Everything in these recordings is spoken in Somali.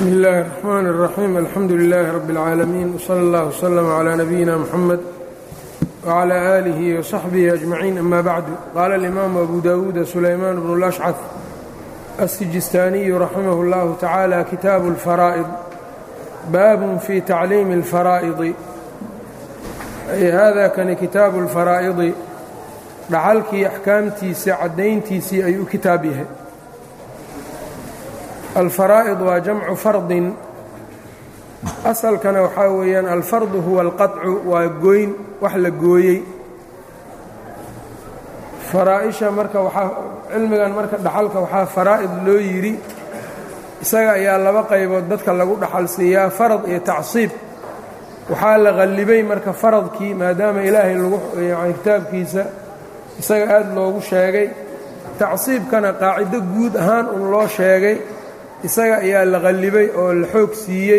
بسم الله الرحمن الرحيم الحمد لله رب العالمين وصلى الله وسلم على نبينا محمد وعلى آله وصحبه أجمعين أما بعد قال الإمام أبو داود سليمان بن الأشعث السجستاني رحمه الله تعالى كتاب الفرائض باب في تعليم الفرائض أي هذا كان كتاب الفرائض dhaxalkii axkaamtiisii caddayntiisii ayuu kitaab yahay alfaraa'id waa jamcu fardin asalkana waxaa weeyaan alfardu huwa alqaطcu waa gooyn wax la gooyey faraa'isha marka waxaa cilmigan marka dhaxalka waxaa faraa'id loo yidhi isaga ayaa laba qaybood dadka lagu dhaxal siiyaa farad iyo tacsiib waxaa la qallibay marka faradkii maadaama ilaahay lagu kitaabkiisa isaga aad loogu sheegay tacsiibkana qaacido guud ahaan un loo sheegay isaga ayaa la qallibay oo la xoog siiyey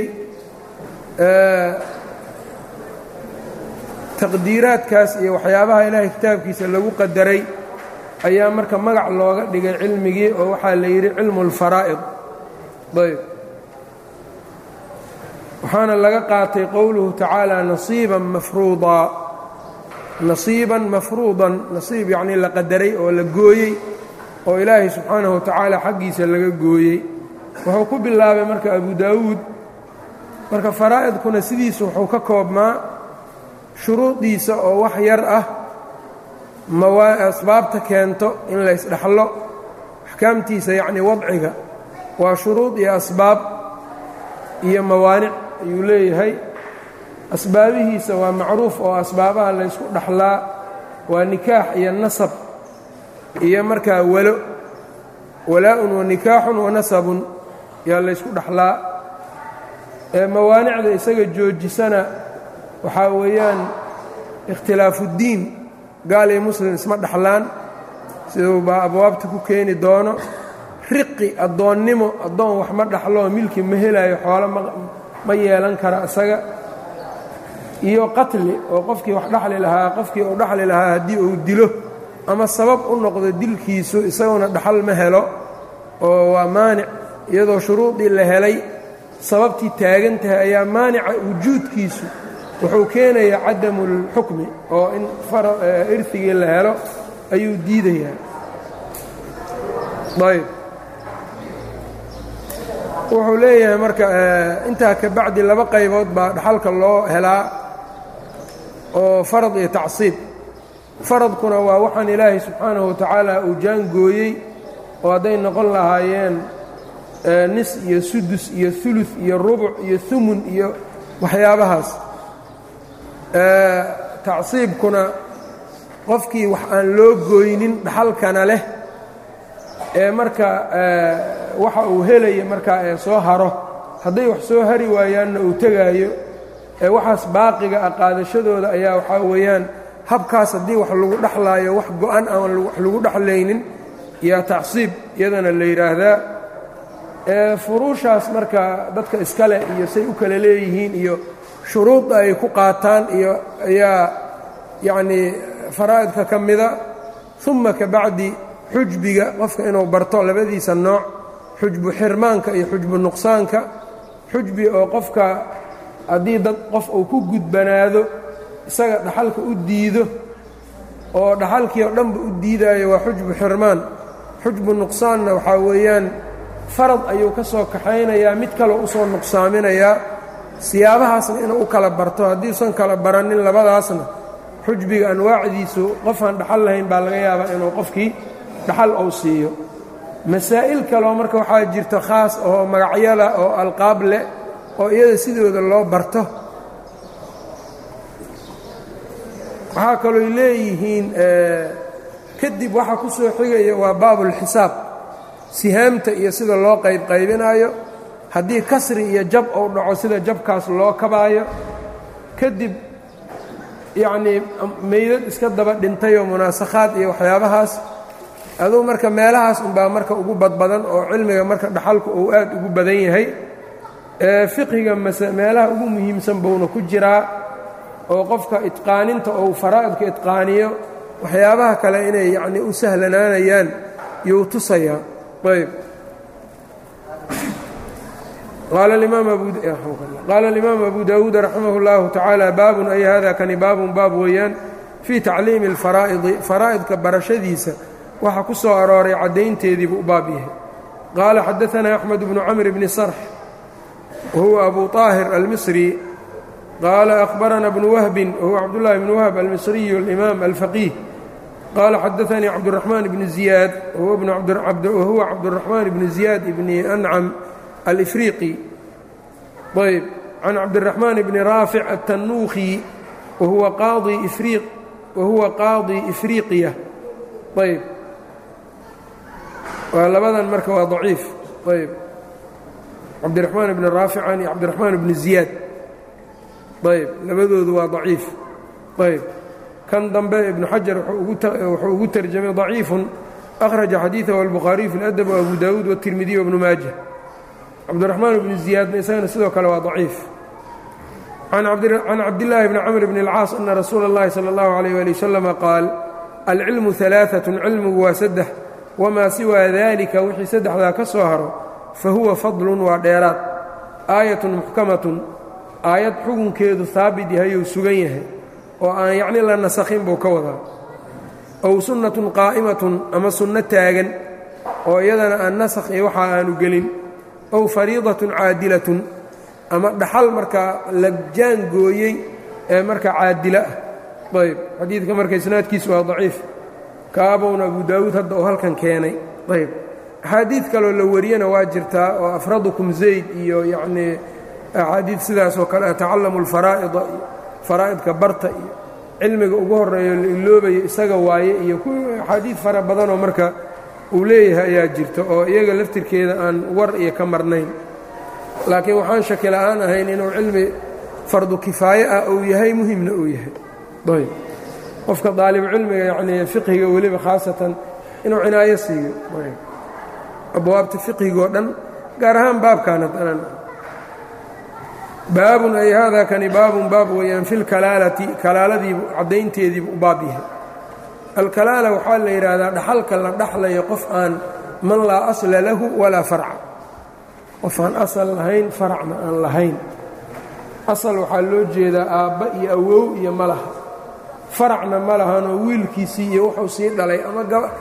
taqdiiraadkaas iyo waxyaabaha ilaahay kitaabkiisa lagu qadaray ayaa marka magac looga dhigay cilmigii oo waxaa la yidhi cilmu اlfaraa'id ayb waxaana laga qaatay qowluhu tacaala nasiiban mafruudaa nasiiban mafruudan nasiib yacnii la qadaray oo la gooyey oo ilaahay subxaanahu wa tacaala xaggiisa laga gooyey wuxuu ku bilaabay marka abu daawuud marka faraa'idkuna sidiisa wuxuu ka koobmaa shuruudiisa oo wax yar ah asbaabta keento in la ysdhexlo axkaamtiisa yacnii wadciga waa shuruud iyo asbaab iyo mawaanic ayuu leeyahay asbaabihiisa waa macruuf oo asbaabaha laysku dhaxlaa waa nikaax iyo nasab iyo markaa walaa'un wa nikaaxun wa nasabun yaa laysku dhaxlaa mawaanicda isaga joojisana waxaa weeyaan ikhtilaafuuddiin gaal iyo muslim isma dhaxlaan siduu baa abwaabta ku keeni doono riqi addoonnimo addoon wax ma dhaxloo milki ma helaayo xoolo ma yeelan kara isaga iyo qatli oo qofkii wax dhaxli lahaa qofkii uu dhaxli lahaa haddii uu dilo ama sabab u noqdo dilkiisu isaguna dhaxal ma helo oo waa maanic iyadoo shuruudii la helay sababtii taagan tahay ayaa maanica wujuudkiisu wuxuu keenayaa cadamulxukmi oo in irhigii la helo ayuu diidayaa ayb wuxuu leeyahay marka intaa ka bacdi laba qaybood baa dhaxalka loo helaa oo farad iyo tacsiib faradkuna waa waxaan ilaahay subxaanahu wa tacaala uu jaangooyey oo hadday noqon lahaayeen nis iyo sudus iyo ulud iyo rubuc iyo umun iyo waxyaabahaas tacsiibkuna qofkii wax aan loo gooynin dhaxalkana leh ee marka waxa uu helaya markaa ee soo haro hadday wax soo hari waayaanna uu tegaayo ee waxaas baaqiga ah qaadashadooda ayaa waxaa weeyaan habkaas haddii wax lagu dhaxlaayo wax go-an aan wax lagu dhaxlaynin yaa tacsiib iyadana la yidhaahdaa furuushaas marka dadka iskale iyo say u kala leeyihiin iyo shuruudda ay ku qaataan iyo ayaa yacnii faraa'idka ka mida uma ka bacdi xujbiga qofka inuu barto labadiisa nooc xujbu xirmaanka iyo xujbu nuqsaanka xujbi oo qofka haddii dad qof uu ku gudbanaado isaga dhaxalka u diido oo dhaxalkii oo dhanba u diidaayo waa xujbu xirmaan xujbu nuqsaanna waxaa weeyaan farad ayuu ka soo kaxaynayaa mid kaleo u soo nuqsaaminayaa siyaabahaasna inuu u kala barto haddiiusan kala baranin labadaasna xujbiga anwaacdiisu qofaan dhaxal lahayn baa laga yaabaa inuu qofkii dhaxal uu siiyo masaa'il kaloo marka waxaa jirta khaas oo magacyada oo alqaab leh oo iyada sidooda loo barto waxaa kalooy leeyihiin kadib waxa ku soo xigaya waa baabulxisaab sihaamta iyo sida loo qaybinaayo haddii kasri iyo jab uu dhaco sida jabkaas loo kabaayo kadib yacnii meydad iska daba dhintayoo munaasakhaad iyo waxyaabahaas aduu marka meelahaas unbaa marka ugu badbadan oo cilmiga marka dhaxalku uu aad ugu badan yahay fiqhiga meelaha ugu muhiimsan buuna ku jiraa oo qofka itqaaninta ou faraa'idka itqaaniyo waxyaabaha kale inay yacnii u sahlanaanayaan yuu tusayaa ayb qaala الإimaam أbu dawuud raximah الlahu taعaalى baabun ay hada kani baabun baab weeyaan fii tacliimi الfaraa'idi faraa'idka barashadiisa waxa ku soo arooray caddaynteedii buu u baab yahay qaala xadaثna أxmed bnu cmr bni sarx wahuwa abu طaahir almisri qaala أkhbarana bnu wahbin wahuwa cabdالlahi bn wahb almisriyu الإimaam alfaqiih qaala xadaثanii cabdالرaحmaan bni ziyaad wahuwa cabdالرaحmaan bni ziyaad bni أncam الإfriqي ayb can cabdالرaحmaan bni raafic الtanuukhi wahuwa qaadi إfriqiya ayb waa labadan marka waa ضaciif ayb cabdالرaحmaan bni raafican iyo cabdالرaحmaan bni ziyaad ayb labadoodu waa ضaciif ayb kan dambe ibnu xajar wuxuu ugu terjamay ضaciifu أkhraجa xadiiثahu الbukhaariyu fi اlأdb وabu dawuud والtirmidiy وbnu maaja cabdالرaحmaan bni ziyaadna isagana sidoo kale waa ضaciif can cabdillaahi bni camr bni اlcaas ana rasuula اllahi salى اllahu عalيyه ali waslama qaal alcilmu ثalaaثaة cilmigu waa saddex wamaa siwaa dalika wixii saddexdaa ka soo haro fahuwa fadlun waa dheeraad aayatun muxkamatun aayad xukunkeedu haabit yahayou sugan yahay oo aan yacni la nasakhin buu ka wadaa ow sunnatun qaa'imatun ama sunno taagan oo iyadana aan nasakh iyo waxa aanu gelin ow fariidatun caadilatun ama dhaxal markaa la jaangooyey ee markaa caadilo ah ayb xadiidka marka isnaadkiisu waa daciif kaabowna abu daawuud hadda oo halkan keenay ayb axaadiid kaloo la wariyana waa jirtaa oo afradukum zayd iyo yacnii axaadiid sidaasoo kale tacallamu alfaraa'ida iyo faraa'idka barta iyo cilmiga ugu horreeyo la iloobayo isaga waaye iyo axaadiid fara badanoo marka uu leeyahay ayaa jirta oo iyaga laftirkeeda aan war iyo ka marnayn laakiin waxaan shaki la'aan ahayn inuu cilmi fardu kifaaye ah uu yahay muhimna uu yahay ayb qofka daalibu cilmiga yacnii fiqhiga weliba khaasatan inuu cinaayo siiyo abwaabta fiqhigoo dhan gaar ahaan baabkaana danan baabun ay haadaa kani baabun baab weeyaan fi lkalaalati kalaaladiibu caddaynteediibu u baab yahay alkalaala waxaa la yidhaahdaa dhaxalka la dhaxlayo qof aan man laa asla lahu walaa farca qof aan asal lahayn faracna aan lahayn asal waxaa loo jeedaa aabba iyo awow iyo ma laha faracna ma lahanoo wiilkiisii iyo wuxuu sii dhalay ama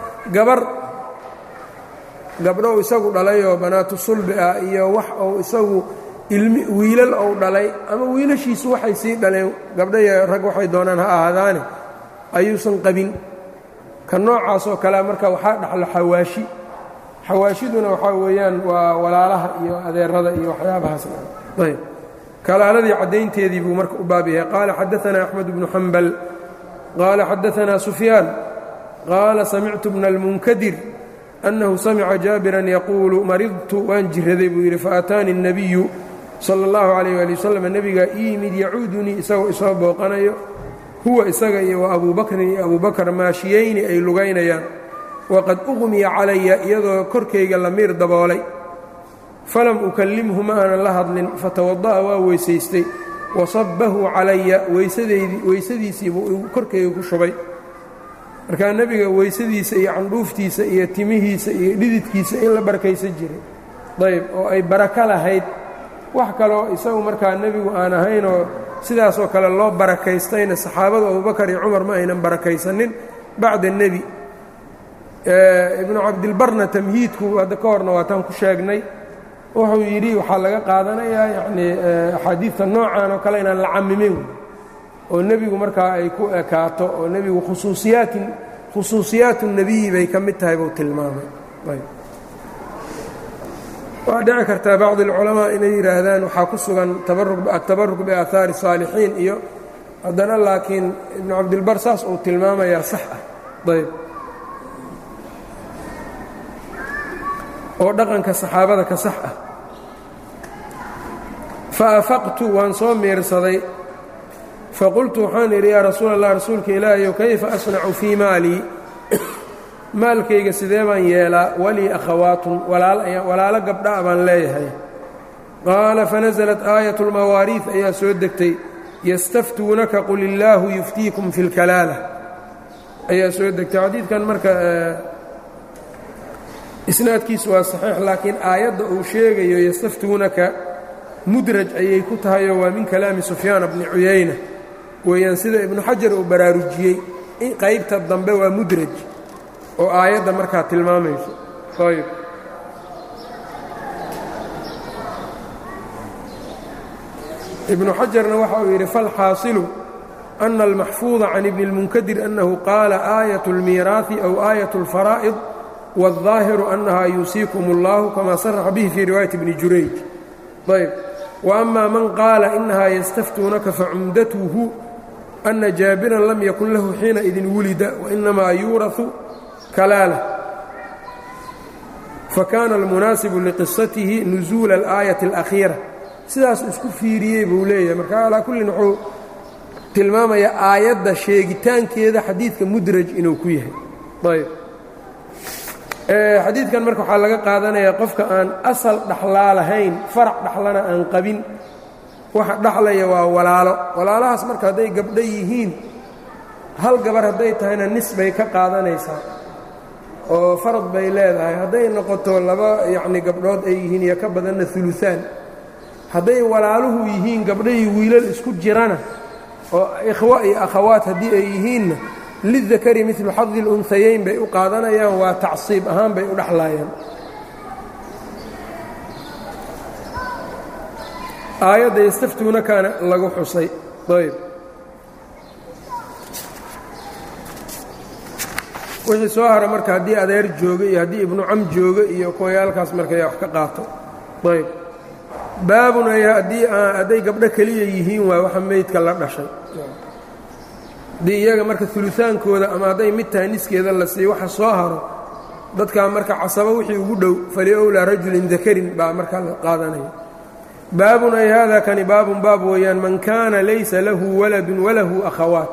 gabdhow isagu dhalayoo banaatu sulbi ah iyo wax uu isagu wiilal ou dhalay ama wiilashiisu waxay sii dhaleen gabdhaiyo rag waxay doonaan ha ahaadaane ayuusan qabin ka noocaasoo kalea marka waxaa dhaxlo xawaashi xawaashiduna waxaa weeyaan waa walaalaha iyo adeerada iyo waxyaabahaas ayb kalaaladii caddaynteedii buu marka u baab yahay qaala xadaثana axmed bnu xambal qaala xadaثana sufyaan qaala samictu bna اlmunkadir annahu samica jaabiran yaquulu maridtu waan jiraday buu yidhi faataani الnabiyu salى اllahu عalayh ali wasalam nebigaa ii yimid yacuudunii isagoo isoo booqanayo huwa isaga iyo wa abuu bakrin iyo abuu bakr maashiyayni ay lugaynayaan waqad uqmiya calaya iyadoo korkayga la miir daboolay falam ukallimhu ma aanan la hadlin fatawada'a waa weysaystay wasabbahu calaya weysadiisiibuu korkayga ku shubay markaa nebiga weysadiisa iyo candhuuftiisa iyo timihiisa iyo dhididkiisa in la barakaysan jiray ayb oo ay barako lahayd wax kaloo isagu markaa nebigu aan ahaynoo sidaasoo kale loo barakaystayna saxaabadu abubakar iyo cumar ma aynan barakaysanin bacda nebi ibnu cabdilbarna tamhiidku hadda ka horna waataan ku sheegnay wuxuu yidhi waxaa laga qaadanayaa yacnii axaadiidta noocan oo kale inaan la camimin oo nebigu markaa ay ku ekaato oo nebigu khusuusiyaatu nebiyi bay ka mid tahay buu tilmaamay waa dhici kartaa bacdi alculamaa inay yidhaahdaan waxaa ku sugan atabaruk biaahaari الsaalixiin iyo haddana laakiin ibnu cabdilbar saas uu tilmaamayaa sax ah ayb oo dhaqanka saxaabada ka sax ah faafaqtu waan soo miirsaday faqultu waxaan idhi yaa rasuula allah rasuulka ilaahayow kayfa asnacu fii maalii maalkayga sidee baan yeelaa walii akhawaatun walaalo gabdha'a baan leeyahay qaala fanasalat aayatu اlmawaariid ayaa soo degtay yastaftuunaka qul illaahu yuftiikum fi اlkalaala ayaa soo degtay xadiidkan marka isnaadkiisu waa saxiix laakiin aayadda uu sheegayo yastaftuunaka mudraj ayay ku tahayoo waa min kalaami sufyaana bni cuyayna weeyaan sida ibnu xajar uu baraarujiyey qaybta dambe waa mudraj oo aayadda markaa tilmaamayso. ayb ibnu xajarna waxa uu yidhi falxaasilu أna almaxfuuظa can ibni اlmunkadir annahu qaala aayaة اlmiiraaثi aw aayaة اlfaraa'id wالظaahiru annaha yuusiikum اllahu kama saraxa bihi fii riwaayati bni jurayj. ayb وأma man qaala inaha yastaftuunaka facumdatuhu أna jaabiran lam yakun lahu xiina idin wulida wainamaa yuuraثu kalaalah fakana almunaasibu liqisatihi nusuula alaayaةi اlأkhiira. sidaas isku fiiriyey buu leeyahay. marka calaa kullin wuxuu tilmaamayaa aayadda sheegitaankeeda xadiidka mudraj inuu ku yahay. ayb xadiidkan marka waxaa laga qaadanayaa qofka aan asal dhaxlaa lahayn farac dhaxlana aan qabin waxa dhaxlaya waa walaalahaas marka hadday gabdho yihiin hal gabar hadday tahayna nis bay ka qaadanaysaa oo farad bay leedahay. hadday noqoto laba yacni gabdhood ay yihiin iyo ka badanna uluaan. hadday walaaluhu yihiin gabdho iyo wiilal isku jirana oo ikhwa iyo akhawaat haddii ay yihiinna lidakari midlu xadi اlunhayayn bay u qaadanayaan, waa tacsiib ahaan bay u dhexlaayaan. aayadda yastaftuunakaana lagu xusay. ayb wixii soo hara marka haddii adeer jooga iyo haddii ibnu cam jooga iyo kuwayaalkaas markay wax ka qaato. ayb baabun hadday gabdho keliya yihiin waa waxa meydka la dhashay. haddii iyaga marka ulutaankooda ama hadday mid tahay niskeeda la siiyo waxa soo haro dadkaa marka casabo wixii ugu dhow faliowlaa rajulin dakarin baa markaa la qaadanaya. baabun ay haadaa kani baabun baab weeyaan man kaana laysa lahu waladun walahu akhawaat.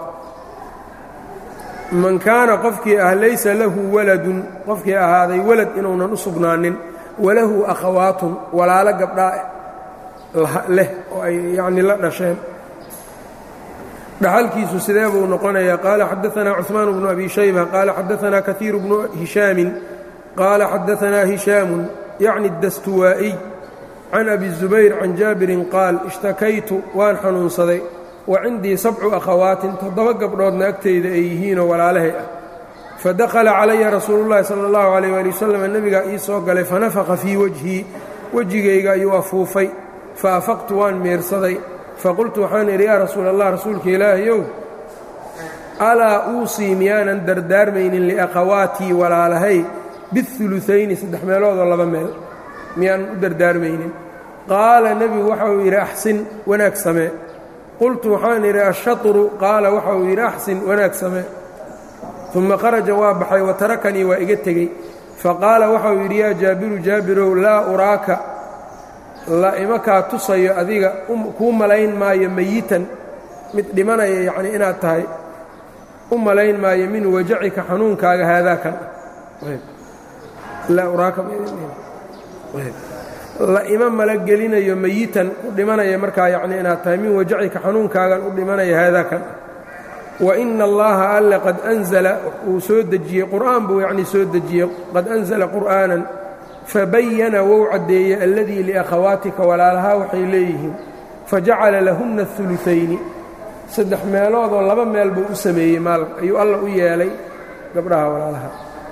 man kaana qofkii laysa lahu waladun qofkii ahaaday walad inuunan u sugnaanin walahu akhawaatun walaalo gabdhaa leh oo ay yacni la dhasheen dhaxalkiisu sidee buu noqonayaa? qaala xadaanaa cuثmaan bnu abi shayba qaala xadaanaa kahiiru bnu hishaamin qaala xadaanaa hishaamun yacni dastuwaa'iy can abi الzubayr can jaabirin qaal ishtakaytu waan xanuunsaday wa cindii 7 akhawaatin 7 gabdhoodna agtayda ay yihiinoo walaalahay ah. fadakhala calaya rasuulu llahi sala اllahu alayh ali wasalam nebigaa ii soo galay fanafaqa fii wajhii wejigayga ayuu afuufay faafaqtu waan meersaday faqultu waxaan idhi yaa rasuula allah rasuulka ilaahayow alaa uusii miyaanan dardaarmaynin liakhawaatii walaalahay biulutayni 3 meeloodoo 2 meel miyaanan u dardaarmaynin? qaala nebigu waxa uu yidhi axsin wanaag samee. qultu waxaan idhi ashatru qaala waxa uu yidhi axsin wanaag samee. uma kharaja waa baxay wa tarakanii waa iga tegey. faqaala waxa uu yidhi yaa jaabiru jaabirow laa uraaka la ima kaa tusayo adiga kuu malayn maayo mayitan mid dhimanaya yacnii inaad tahay u malayn maayo min wajacika xanuunkaaga haadaakan laa uraaka la ima malagelinayo mayitan u dhimanaya markaa yacnii inaad tahay min wajacika xanuunkaagan u dhimanaya haadaakan wa ina allaha alle qad anzala uu soo dejiyey qur'aan buu yacnii soo dejiyey qad anzala qur'aanan fabayana wou caddeeyey alladii liakhawaatika walaalahaa waxay leeyihiin fajacala lahunna ulutayni 3 meeloodoo 2 meel buu u sameeyey maal ayuu alla u yeelay gabdhaha walaalaha.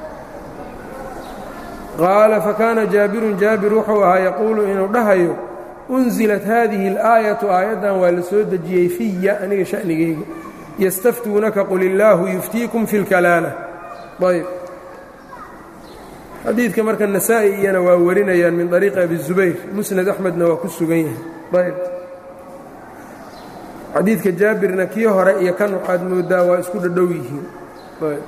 qaala fakaana jaabirun jaabir wuxuu ahaa yaquulu inuu dhahayo unzilat haadihi اlaayatu aayaddan waa la soo dejiyey fiya aniga sha'nigayga yastaftuunaka qul illaahu yuftiikum fi اlkalaala. ayb xadiidka marka nasaa'i iyana waa warinayaan min طariiqi abi الzubayr musnad axmedna waa ku sugan yahay. ayb xadiidka jaabirna kii hore iyo kan waxaad moodaa waa isku dhadhow yihiin. ayb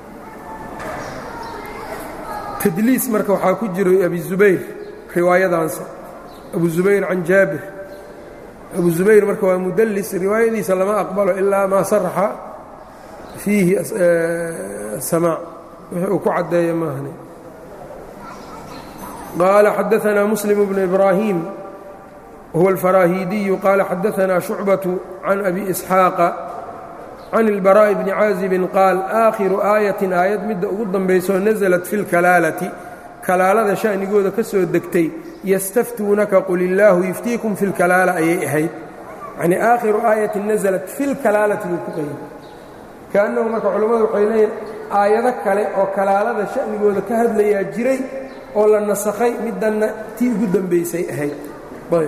tadliis marka waxaa ku jiro abi zubayr riwaayadaansa abu zubayr can jaabir. abu zubayr marka waa mudlis riwaayadiisa lama aqbalo ilaa maa saraxa fiihi samaac wixii uu ku caddeeya maahane. qaala xadaanaa muslim bnu ibraahim huwa alfaraahiidiyu qaala xadaanaa shucbaةu can abi isxaaqa can اlbaraaءi bni caazibin qaal aakhiru aayatin aayad midda ugu dambaysoo nasalat fi اlkalaalati kalaalada sha'nigooda ka soo degtay yastaftuunaka qul illaahu yuftiikum fi lkalaala ayay ahayd yacnii aakhiru aayatin nasalat fi lkalaalati buu ku qayday kaannahu marka culammadu waxay leeyihin aayado kale oo kalaalada sha'nigooda ka hadlayaa jiray oo la nasakhay middanna tii ugu dambaysay ahayd ayb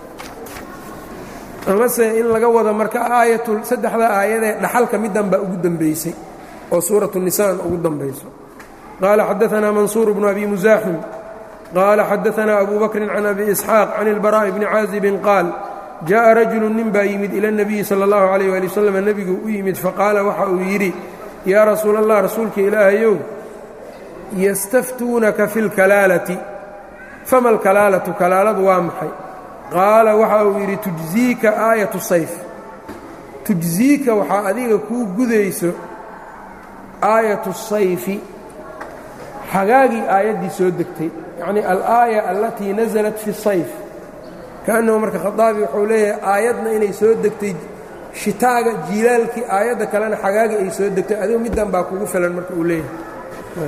amase in laga wado marka saddexda aayadee dhaxalka middan baa ugu dambaysay oo suuratu nisaan ugu dambayso qaala xadaanaa mansuur bnu abi musaaxim qaala xadaanaa abu bakrin can abi isxaaq can ilbaraa'i bni caazibin qaal jaءa rajulu nin baa yimid ila اnabiyi salى اllahu عalayh wali wasalam nebiguu u yimid faqaala waxa uu yidhi yaa rasuula allah rasuulka ilaahayow yastaftuunaka fi اlkalaalati fama alkalaalatu kalaaladu waa maxay qaala waxa uu yidhi tujziika aayatu sayf tujziika waxaa adiga kuu gudayso aayatu sayfi xagaagii aayaddii soo degtay yacnii alaaya allatii nasalat fi sayf kaannahu marka khaaabi wuxuu leeyahay aayadna inay soo degtay shitaaga jiilaalkii aayadda kalena xagaagii ay soo degtay adigu middan baa kugu filan marka uu leeyahay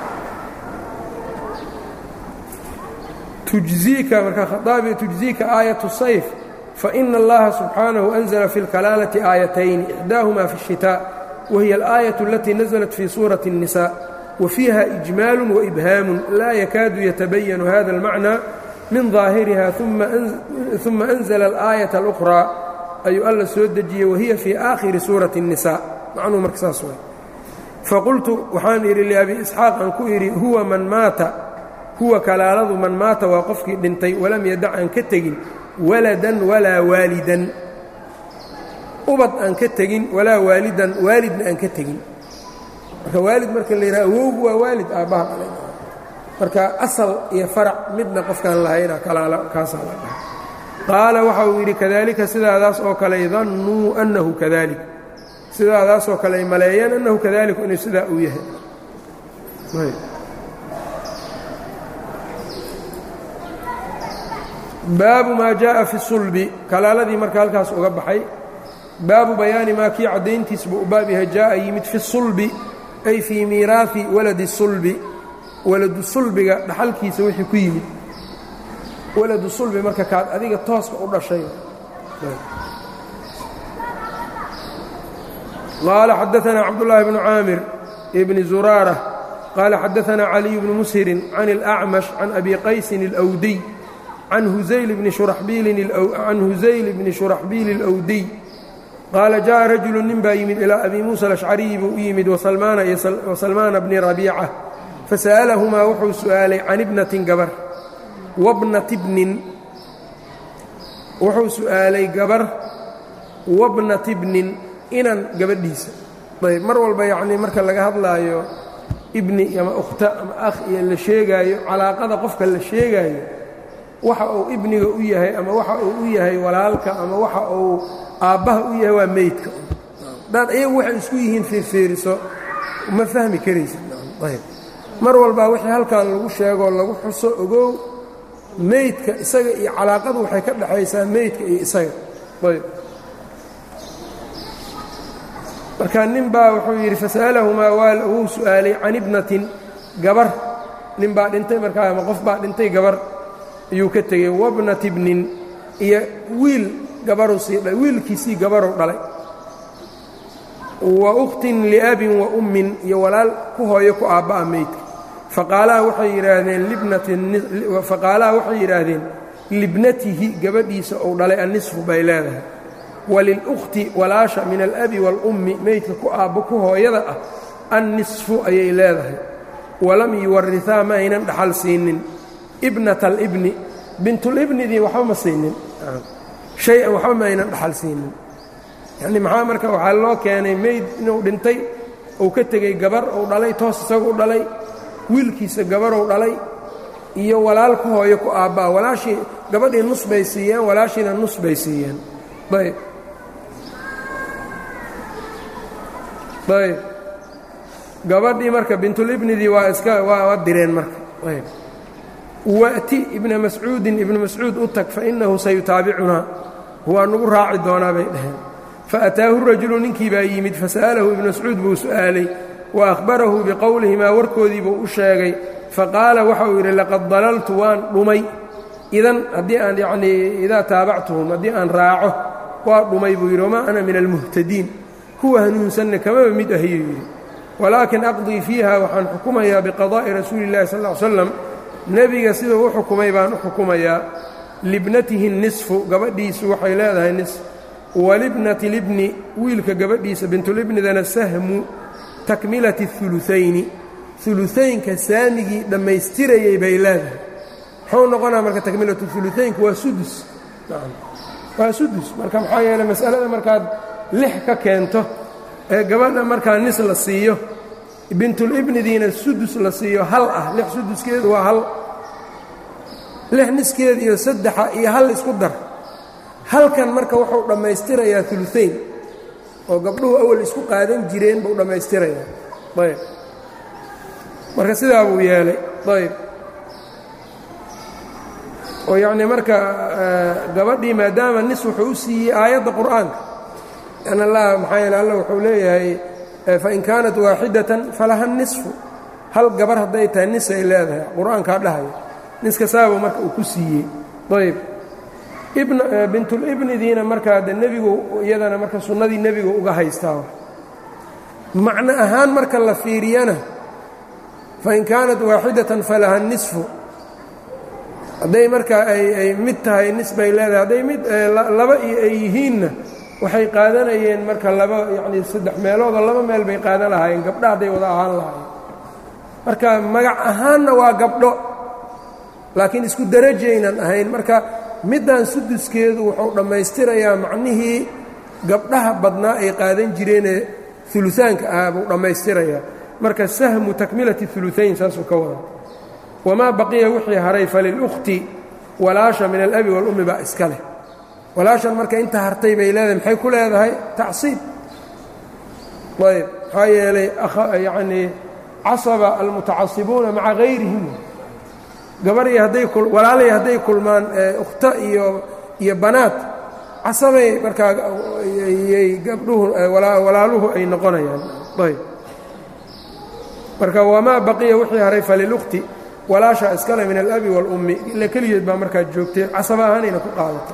tujziika marka khaaabi tujziika aayatu sayf faina allaha subxaanahu anzla fi اlkalaalati aayatayn ixdaahumaa fi الshitaaء wahiya alaayaة alatii naزlat fi suurati الnisaa wafiiha ijmaalu waibhaamu laa yakaadu yatabayanu hada اlmacnى min ظaahiriha ثuma أnزla الآaيaة الأخرى ayuu alla soo dejiyey wahiya fii aakhiri suurati الnisaa macnuhu marka saas way faqultu waxaan idhi liabi isxaaq aan ku idhi huwa man maata huwa kalaaladu man maata waa qofkii dhintay walam yadac aan ka tegin waladan walaa waalidan ubad aan ka tegin walaa waalidan waalidna aan ka tegin marka waalid marka la yidhaha awowgu waa waalid aabbaha dhalay marka asal iyo farac midna qofkaan lahayna kalaalo kaasaa la dhahay qaala waxa uu yidhi kadalika sidaadaas oo kale dannuu annahu kadalik sidaadaas oo kale ay maleeyeen annahu kadaliku inuu sidaa uu yahay baabu maa jaaءa fi sulbi kalaaladii marka halkaas uga baxay baabu bayaani maa kii caddayntiis buu u baab yahay jaa'a yimid fi sulbi ay fii miiraahi waladi sulbi waladu sulbiga dhaxalkiisa wixii ku yimid waladu sulbi marka kaad adiga tooska u dhashay qaala xadaanaa cabdullaahi bnu caamir ibni zuraara qaala xadaanaa caliyu bnu mushirin can اlأcmash can abi qaysin اlأwdiy can huzayl bni shuraxbiil اlأwdiy qaala jaءa rajulu nin baa yimid ilaa abi muusa alashcariyi buu u yimid wasalmaana bni rabiica fasa'alahumaa wuxuu su'aalay can ibnatin gabar wabnati bnin wuxuu su'aalay gabar wabnati bnin inan gabadhiisa ayb mar walba yacnii marka laga hadlaayo ibni ama ukhta ama akh iyo la sheegaayo calaaqada qofka la sheegaayo waxa uu ibniga u yahay ama waxa uu u yahay walaalka ama waxa uu aabbaha u yahay waa meydka haddaad ayagu waxay isku yihiin fiirfiiriso ma fahmi karaysid ayb mar walbaa wixii halkan lagu sheegoo lagu xuso ogow meydka isaga iyo calaaqadu waxay ka dhexaysaa meydka iyo isaga ayb marka nin baa wuxuu yidhi fasa'alahumaa wuu su'aalay can ibnatin gabar nin baa dhintay markaa ama qof baa dhintay gabar ayuu ka tegey wabnati bnin iyo wiil gabaruu sii dhalay wiilkiisii gabaruu dhalay wa ukhtin liabin wa ummin iyo walaal ku hooyo ku aabba'a meydka faqaalaa waxay yidhaahdeen libnatihi gabadhiisa uu dhalay annisfu bay leedahay walilukhti walaasha min alabi waalummi meydka ku aabbo ku hooyada ah annisfu ayay leedahay walam yuwarihaa ma aynan dhaxal siinin ibnata alibni bintulibnidii waxba ma siinin shay-an waxba ma aynan dhaxal siinin yacnii maxaa marka waxaa loo keenay meyd inuu dhintay uu ka tegey gabar uu dhalay toos isagu u dhalay wiilkiisa gabaruu dhalay iyo walaal ku hooyo ku aabbaa walaashii gabadhii nus bay siiyeen walaashiina nus bay siiyeen ayb gabadhii marka bintulibnidii waa direen marka ayb wa'ti ibna mascuudin ibnu mascuud u tag fainahu sayutaabicunaa waa nagu raaci doonaa bay dhaheen faataahu rajulu ninkii baa yimid fasa'alahu ibnu mascuud buu su'aalay wa akhbarahu biqowlihimaa warkoodii buu u sheegay faqaala waxa uu yidhi laqad dalaltu waan dhumay idan haddii aan yacnii idaa taabactuhum haddii aan raaco waa dhumay buu yidhi wamaa ana min almuhtadiin kuwa hanuunsanna kamaba mid ahiyuu yidhi walaakin aqdii fiiha waxaan xukumayaa biqadaa'i rasuuli illahi sal ll ly slam nebiga siduu u xukumay baan u xukumayaa libnatihi nisfu gabadhiisu waxay leedahay nisf walibnati libni wiilka gabadhiisa bintulibnidana sahmu takmilati اuluayni uluaynka saamigii dhammaystirayay bay leedahay muxuu noqonaa marka takmilatu uluaynku waa sudus waa sudus marka maxaa yeeley mas'alada markaad lix ka keento ee gabadha markaa nis la siiyo bintulibnidiina sudus la siiyo hal ah lix suduskeedu waa hal lix niskeeda iyo saddexa iyo hal isku dar halkan marka wuxuu dhammaystirayaa uluayn oo gabdhuhu awal isku qaadan jireen buu dhammaystirayaa ayb marka sidaa buu yeelay ayb oo yacnii marka gabadhii maadaama nis wuxuu u siiyey aayadda qur'aanka an allah maxaa yeele alla wuxuu leeyahay fain kaanat waaxidatan falaha nisfu hal gabar hadday tahay nis ay leedahay qur'aankaa dhahaya niska saabuu marka uu ku siiyey ayb bintulibnidiina markaa de nebigu iyadana marka sunnadii nebigu uga haystaa macno ahaan marka la fiiriyana fain kaanat waaxidatan falaha nisfu hadday markaa ay mid tahay nis bay leedahay hadday mid laba iyo ay yihiinna waxay qaadanayeen marka laba yacnii saddex meeloodoo laba meel bay qaadan lahaayeen gabdha hadday wada ahaan lahaayeen marka magac ahaanna waa gabdho laakiin isku darajaynan ahayn marka middan suduskeedu wuxuu dhammaystirayaa macnihii gabdhaha badnaa ay qaadan jireenee uluaanka ahaa buu dhammaystirayaa marka sahmu takmilati uluayn saasuu ka wada wamaa baqiya wixii haray falilukhti walaasha min alabi waalummi baa iska leh walaashan marka inta hartay bay leedahay maxay ku leedahay tacsiib ayb maxaa yeelay yacnii casaba almutacasibuuna maca hayrihim gabarhii walaalay hadday kulmaan ukhta iyo banaad casabay markaa gabdhuhu walaaluhu ay noqonayaan ayb marka wamaa baqiya wixii haray falilukhti walaasha iskale min alabi waalummi ila keligeed baa markaa joogtay casaba ahaanayna ku qaadato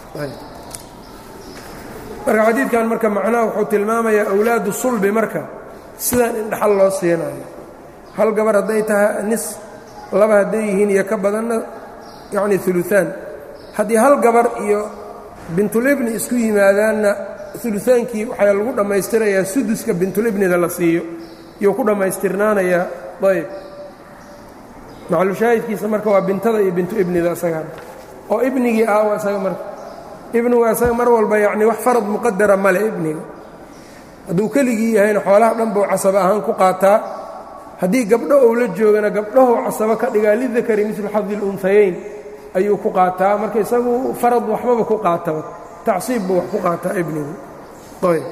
marka xadiidkan marka macnaha wuxuu tilmaamayaa awlaadu sulbi marka sidaan in dhaxal loo siinayo hal gabar hadday tahay nis laba hadday yihiin iyo ka badanna yacnii uluaan haddii hal gabar iyo bintulibni isku yimaadaanna ulutaankii waxaa lagu dhammaystirayaa suduska bintulibnida la siiyo iyuu ku dhammaystirnaanayaa ayb maclushaahidkiisa marka waa bintada iyo bintu ibnida isaga oo ibnigii waa isaga marka ibnigu isaga mar walba yacnii wax farad muqadara male ibniga hadduu keligii yahayna xoolaha dhan buu casabo ahaan ku qaataa haddii gabdho ou la joogana gabdhahu casabo ka dhigaa lidakari mislu xadi اlunhayayn ayuu ku qaataa marka isagu farad waxbaba ku qaataba tacsiib buu wax ku qaataa ibnigu ayb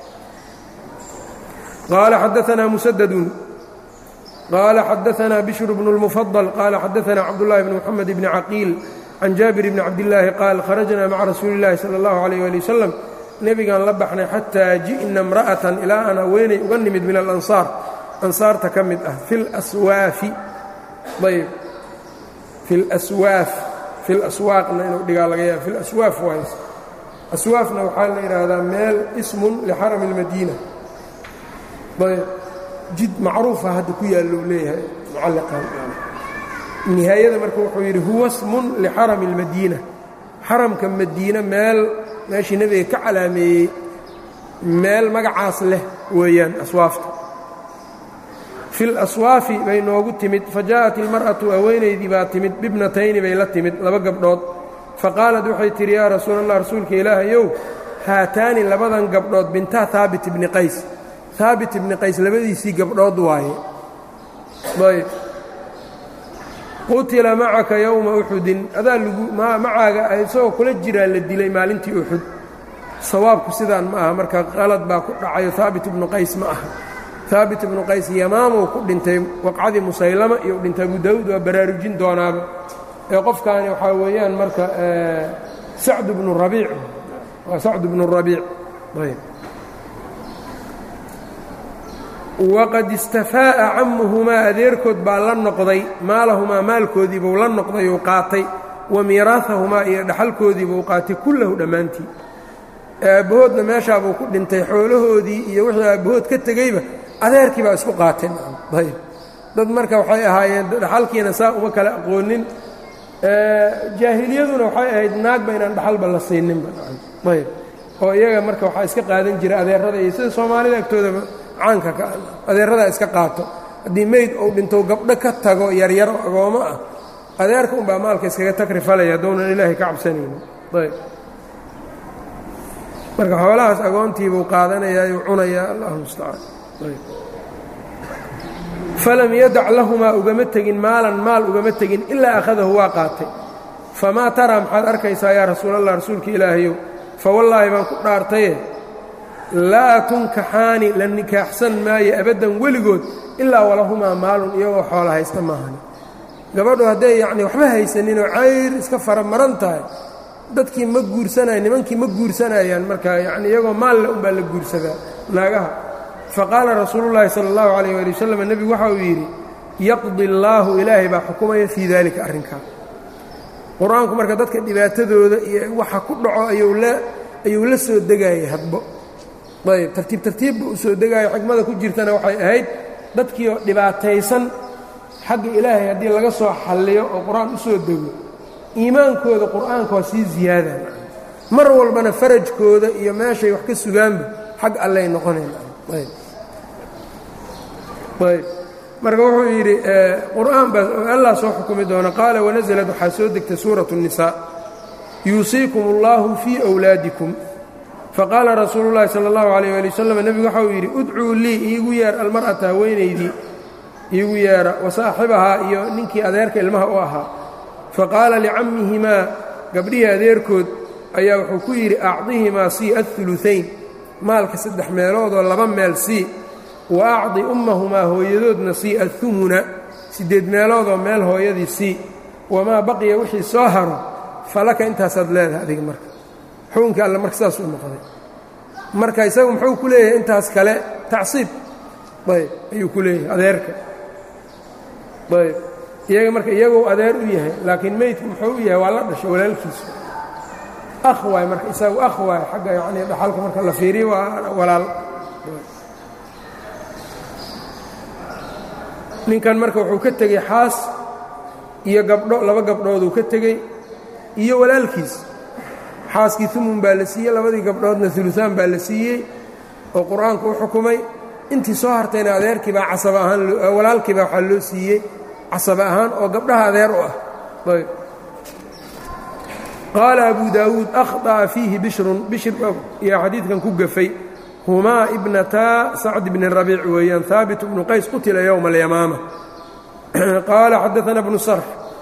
qaala xadaanaa musadadun qaala xadaanaa bishru bnu اlmufadل qaala xadaanaa cabdullahi bni moxamed bni caqiil can jaabir bni cabdillaahi qaal kharajnaa maca rasuuli اllahi salى اllahu عalayh ali wasalam nebigaan la baxnay xataa ji'na imra'atan ilaa aan haweenay uga nimid min alansaar ansaarta ka mid ah fi laswaafi ayb fi laswaaf fi laswaaqna inuu dhigaa laga yaaba fi laswaaf ways aswaafna waxaa la yidhaahdaa meel ismun lixarami اlmadiina ayb jid macruufa hadda ku yaallou leeyahay mucalliqan nihaayada marka wuxuu yidhi huwa smun lixarami اlmadiina xaramka madiine meeshii nebiga ka calaameeyey meel magacaas leh weeyaan aswaafta fi laswaafi bay noogu timid fajaءat ilmar'atu haweenaydii baa timid bibnatayni bay la timid laba gabdhood faqaalad waxay tidhi yaa rasuul allah rasuulka ilaahayow haataani labadan gabdhood bintaa haabit ibni qays haabit ibni qays labadiisii gabdhood waaye ayb qutila macaka yowma uxudin adaa macaaga isagoo kula jiraa la dilay maalintii uxud sawaabku sidaan ma aha marka qalad baa ku dhacayo haabit ibnu qays ma aha haabit ibnu qays yamaamuu ku dhintay waqcadii musaylama iyo u dhintay abu daawuud waa baraarujin doonaaba ee qofkaani waxaa weeyaan marka sacd bnu rabiic waa sacd bnu rabiic ayb waqad istafaa'a cammuhumaa adeerkood baa la noqday maalahumaa maalkoodii buu la noqday uu qaatay wa miiraahahumaa iyo dhaxalkoodii buu qaatay kullahu dhammaantii aabbahoodna meeshaa buu ku dhintay xoolahoodii iyo wixii aabbahood ka tegeyba adeerkii baa isku qaateen ayb dad marka waxay ahaayeen dhaxalkiina saa uma kala aqoonin jaahiliyaduna waxay ahayd naagba inaan dhaxalba la siininba ayb oo iyaga marka waxaa iska qaadan jira adeerrada iyo sida soomaalida agtoodaba caanka ka adeerradaa iska qaato haddii meyd uu dhintou gabdho ka tago yaryaro agoomo ah adeerka unbaa maalka iskaga takrifalaya haddounan ilaahay ka cabsanaynin ayb marka xoolahaas agoontiibuu qaadanayaayuu cunayaa allahu mustacaan falam yadac lahumaa ugama tegin maalan maal ugama tegin ilaa akhadahu waa qaatay famaa taraa maxaad arkaysaa yaa rasuulallah rasuulka ilaahayow fawallaahi baan ku dhaartaye laa tunkaxaani la nikaaxsan maayo abaddan weligood ilaa walahumaa maalun iyagoo xoola haysta maahani gabadhu hadday yacnii waxba haysaninoo cayr iska faramaran tahay dadkii ma guursanaya nimankii ma guursanayaan marka yacni iyagoo maalle unbaa la guursadaa naagaha faqaala rasuulullaahi sala allahu calayh waali wasalam nebigu waxa uu yidhi yaqdi allaahu ilaahay baa xukumaya fii daalika arrinkaa qur-aanku marka dadka dhibaatadooda iyo waxa ku dhaco ayuu la soo degaayay hadbo ayb tartiib tartiibba u soo degaayo xikmada ku jirtana waxay ahayd dadkii oo dhibaataysan xagga ilaahay haddii laga soo xalliyo oo qur-aan u soo dego iimaankooda qur'aanka waa sii ziyaadaan mar walbana farajkooda iyo meeshay wax ka sugaanba xag allay noqonayaan ayb marka wuxuu yidhi qur'aan baa allah soo xukumi doona qaala wanaزlad waxaa soo degtay suuraة الnisaa yuusiikum اllahu fii أwlaadikum faqaala rasuulu اllahi salى اllahu عalيyه ali wasalam nebigu waxa uu yidhi udcuu lii iigu yeer almar'ata haweenaydii iigu yeera wasaaxibahaa iyo ninkii adeerka ilmaha u ahaa faqaala licammihimaa gabdhihii adeerkood ayaa wuxuu ku yidhi acdihimaa sii aلثuluثayn maalka 3 meeloodoo 2 meel sii wa acdi ummahumaa hooyadoodna sii aلثumuna 8 meeloodoo meel hooyadii sii wamaa baqiya wixii soo haro falaka intaasaad leedahay adiga marka xukunkii alle marka saas u noqday marka isagu muxuu ku leeyahay intaas kale tacsiib ayb ayuu ku leeyahay adeerka ayb iyaga marka iyagoo adeer u yahay laakiin meydku muxuu u yahay waa la dhashay walaalkiisu akh waay marka isagu akh waay xagga yacnii dhaxalka marka la fiiriyo waa walaal ninkan marka wuxuu ka tegey xaas iyo gabdho 2 gabdhooduu ka tegey iyo walaalkiis xaaskii umun baa la siiyey 2dii gabdhoodna uluaan baa la siiyey oo qur-aanku u xukumay intii soo hartayna adeerkii baa casaba ahaan walaalkii baa waxaa loo siiyey casaba ahaan oo gabdhaha adeer u ah ayb qaala abu daawuud akhطأa fiihi bishrun bishir yaa xadiidkan ku gafay humaa ibnataa sacd bni rabiic weeyaan haabit bnu qays qutila yowma alyamaama qaala xadaana bnu sarx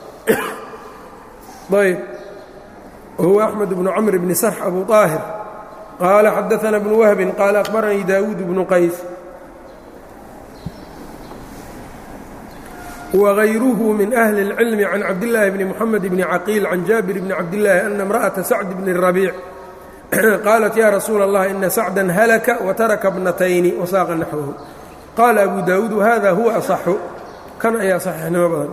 ayb whuwa أxmed bnu cmr bni sarx abu طaahir qaala xadaana bnu wahbin qaala akhbaranii daawuud bnu qays wغayruhu min أhli الcilmi can cabdillaahi bni mxamed bni caqiil can jaabir bni cabdillaahi ana اmra'ata sacd bni الrabiic qaalat ya rasuula اllah ina sacdan halaka wataraka bnatayni wasaaqa naxwahu qaala abu daawuud wahada huwa aصaxu kan ayaa saxiixnimo badan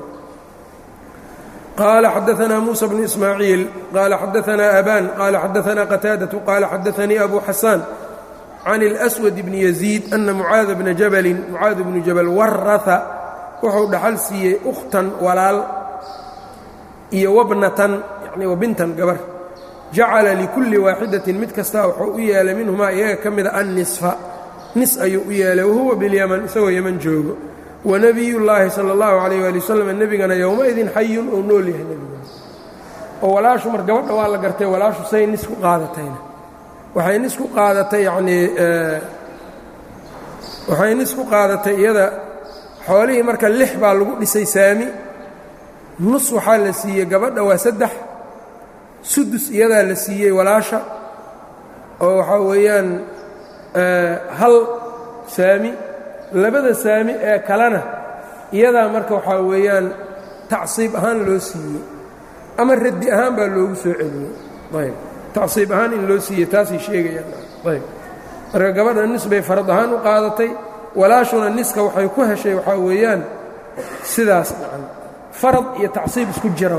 qaala xadaanaa muusa bnu ismaaciil qaala xadaanaa abaan qaala xadaanaa qataadaةu qaala xadaanii abu xasaan can اlأswad bni yaziid ana mucaada bna jabalin mucaad bnu jabal waraha wuxuu dhaxal siiyey ukhtan walaal iyo wabnatan yacnii wabintan gabar jacala likulli waaxidatin mid kastaa wuxuu u yeelay minhumaa iyaga ka mida annisfa nis ayuu u yeelay wahuwa bilyaman isagoo yeman joogo wanebiyullaahi sala allahu calayh waali wasalam nebigana yowmaidin xayun ou nool yahay nebiguna oo walaashu mar gabadha waa la gartay walaashu say nis ku qaadatayna waxay nis ku qaadatay yacnii waxay nis ku qaadatay iyada xoolihii marka 6 baa lagu dhisay saami nus waxaa la siiyey gabadha waa 3 sudus iyadaa la siiyey walaasha oo waxaa weeyaan 1 saami 2 saami ee kalena iyadaa marka waxaa weeyaan tacsiib ahaan loo siiyey ama raddi ahaan baa loogu soo celiyey ayb tacsiib ahaan in loo siiyey taasay sheegayaan ayb marka gabadha nis bay farad ahaan u qaadatay walaashuna niska waxay ku heshay waxaa weeyaan sidaas farad iyo tacsiib isku jira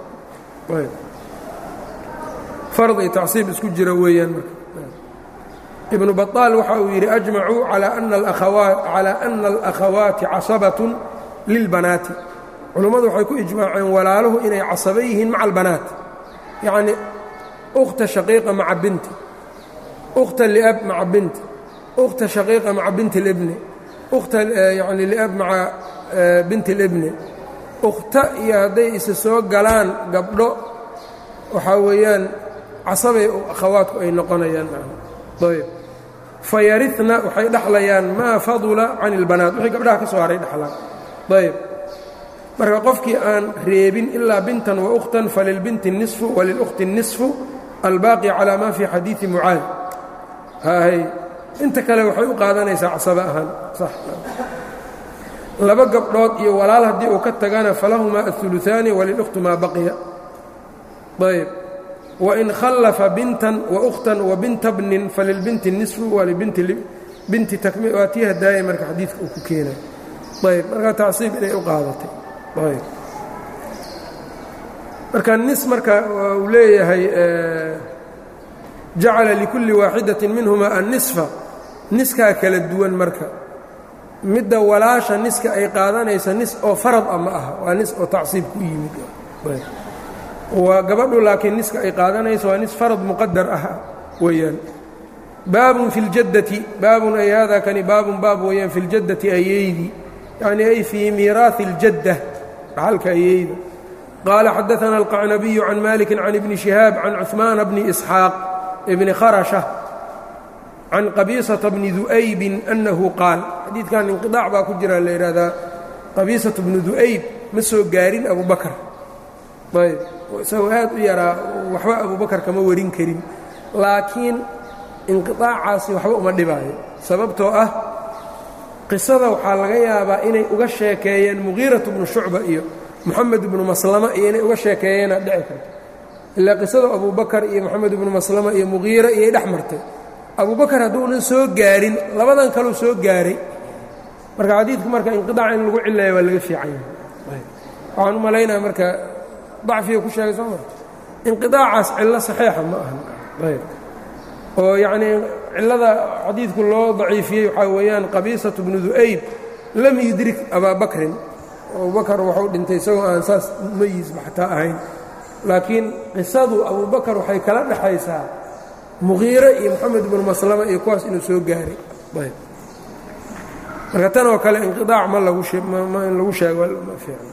farad iyo tacsiib isku jira weeyaan marka ibnu baطaal waxa uu yidhi ajmacuu calى ana alakhawaati casabatun lilbanaati culummadu waxay ku ijmaaceen walaaluhu inay casaba yihiin maca albanaat yacni ukhta shaqiiqa maca binti ukhta liab maca binti ukhta shaqiiqa maca binti اlibni ukhta yani liab maca binti اlibni ukhta iyo hadday isa soo galaan gabdho waxaa weeyaan casabay akhawaadku ay noqonayaan ayb fayarina waxay dhexlayaan maa fadula can اlbanaat wixii gabdhaha ka soo haray dhexlaan ayb marka qofkii aan reebin ilaa bintan wa ukhtan falilbinti الnisfu walilأkhti الnisfu albaaqi calaa ma fii xadiidi mucaad hay inta kale waxay u qaadanaysaa casaba ahaan sax laba gabdhood iyo walaal haddii uu ka tagana falahumaa aلثuluثaani walilأkhti maa baqiya ayb wain khallafa bintan waأkhtan wabinta bnin falilbinti الnisfu walibinti takmi waa tii hadaaya marka xadiidka uu ku keenay ayb markaa tacsiib inay u qaadatay ayb marka nis marka uu leeyahay jacala likulli waaxidatin minhuma annisfa niskaa kala duwan marka midda walaasha niska ay qaadanaysa nis oo farad a ma aha waa nis oo tacsiib ku yimid waa gabadhu laakiin niska ay qaadanayso waa nis farad muqadar ah weeyaan baabun fi اljaddati baabun ay hada kani baabun baab weeyaan fi اljaddati ayeydii yacni ay fii miiraaثi اljadda dhaxalka ayeyda qaala xadaثana alqacnabiyu can maliki can ibni shihaab can cuثmaana bni isxaaq ibni kharasha can qabiisata bni du'aybin annahu qaal xadiidkan inqiطaac baa ku jira la yidhaahdaa qabiisatu bni du'ayb ma soo gaarin abu bakr ayb isagoo aad u yaraa waxba abubakar kama warin karin laakiin inqiطaacaasi waxba uma dhibaayo sababtoo ah qisada waxaa laga yaabaa inay uga sheekeeyeen mugiiratu bnu shucba iyo moxamed ibnu maslama iyo inay uga sheekeeyeena dhici karto ilaa qisada abubakar iyo moxamed ibnu maslama iyo mugiira iyay dhex martay abubakar hadduunan soo gaarin labadan kaleu soo gaaray marka xadiidku marka inqiطaac in lagu cileeya waa laga fiican yahay waxaan u malaynaya marka dacfiga ku sheegay soo maa inqiطaacaas cillo saxiixa ma ahan ayb oo yacnii cillada xadiidku loo daciifiyey waxaa weeyaan qabiisatu bnu du'ayb lam yudrik abaa bakrin abubakar waxuu dhintay isagoo aan saas mayisba xataa ahayn laakiin qisadu abubakar waxay kala dhexaysaa mugiire iyo moxamed ibnu maslama iyo kuwaas inuu soo gaaray ayb marka tan oo kale inqiطaac ma in lagu sheego ma fiicno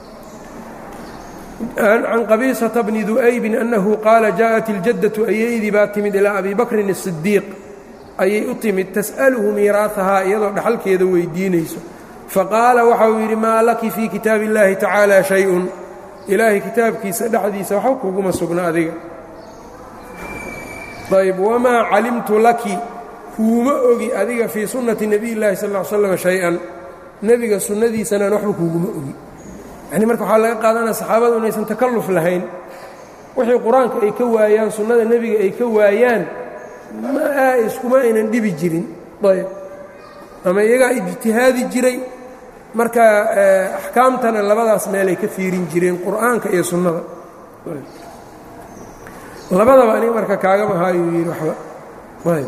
can qabiisata bni du'aybin annahu qaala jaaءat iljaddatu ayeydii baa timid ilaa abi bakrin الصidiiq ayay u timid tas'aluhu miiraaثahaa iyadoo dhaxalkeeda weydiinayso faqaala waxa uu yidhi maa laki fii kitaabi اllahi tacaala shay-un ilaahay kitaabkiisa dhexdiisa waxba kuguma sugna adiga ayb wamaa calimtu laki kuuma ogi adiga fii sunnati nebiy llahi sal ll slam shay-an nebiga sunnadiisanaan waxba kuuguma ogi yani marka waxaa laga qaadanaya saxaabadu inaysan takalluf lahayn wixii qur-aanka ay ka waayaan sunnada nebiga ay ka waayaan iskuma aynan dhibi jirin ayb ama iyagaa ijtihaadi jiray marka axkaamtana labadaas meelay ka fiirin jireen qur'aanka iyo sunnada labadaba aniga marka kaagama haayuu yidhi waxba ayb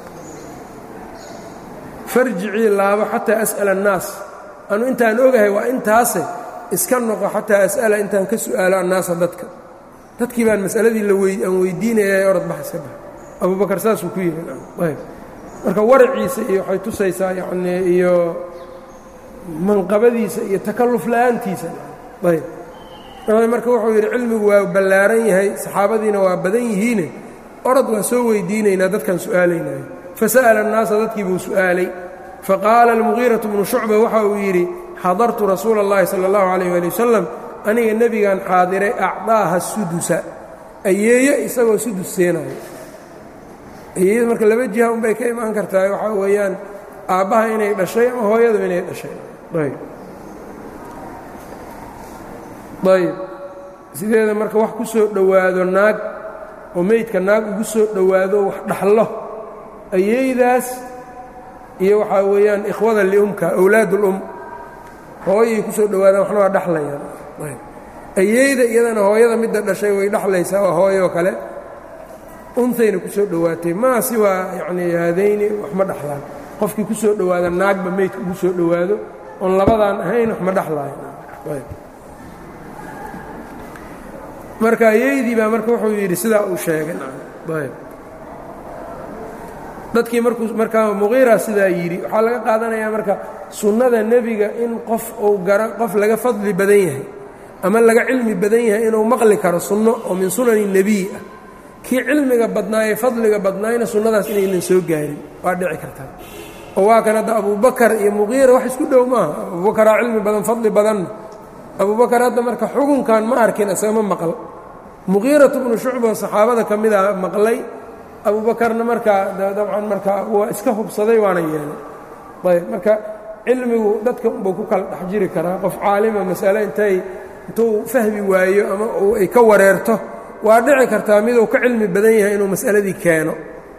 farjicii laabo xataa as'ala annaas anu intaan ogahay waa intaase iska noqo xataa as'ala intaan ka su'aalo annaasa dadkii baan mas'aladii aan weydiinaya orad bax iska bax abubakar saasuu ku yidhi ayb marka waraciisa iyo waxay tusaysaa yacnii iyo manqabadiisa iyo takalluf la'aantiisa ayb marka wuxuu yidhi cilmigu waa ballaaran yahay saxaabadiina waa badan yihiine orad waa soo weydiinaynaa dadkaan su'aalaynayo fasa'ala annaasa dadkii buu su'aalay faqaala almugiiratu bnu shucba waxa uu yidhi xadartu rasuula اllahi salى اllahu عalayh ali wasalam aniga nebigaan xaadiray acdaaha sudusa ayeeye isagoo sudus seenayo ayeeyada marka laba jiha unbay ka imaan kartaa waxaa weeyaan aabbaha inay dhashay ama hooyadu inay dhashay ayb sideeda marka wax ku soo dhowaado naag oo meydka naag ugu soo dhowaado wax dhaxlo ayeeydaas iyo waxaa weeyaan ikhwada liumka awlaadul hooyay ku soo dhowaadaan waxna waa dhexlayaan ayeyda iyadana hooyada midda dhashay way dhexlaysaa waa hooyoo kale untayna ku soo dhowaatay maasi waa yacnii haadayni wax ma dhexlaan qofkii ku soo dhowaada naagba meydka ugu soo dhowaado oon labadaan ahayn wax ma dhexlaayo marka ayeydii baa marka wuxuu yidhi sidaa uu sheegay dadkii markaa muqiira sidaa yidhi waxaa laga qaadanayaa marka sunnada nebiga in qof laga fadli badan yahay ama laga cilmi badan yahay inuu maqli karo sunno oo min sunani nebiy ah kii cilmiga badnaayee fadliga badnaayna sunnadaas inaynan soo gaarin waa dhici kartaa oo waa kan hadda abubakar iyo muqiira wax isku dhow maaha abubakaraa cilmi badan fadli badanna abubakar hadda marka xukunkan ma arkin isagama maqal muqiiratu bnu shucba saxaabada ka mida maqlay abubakarna markaa dabcan markaa waa iska hubsaday waana yeelay ayb marka cilmigu dadka unbuu ku kala dhex jiri karaa qof caalima masale intuu fahmi waayo ama ay ka wareerto waa dhici kartaa miduu ka cilmi badan yahay inuu mas'aladii keeno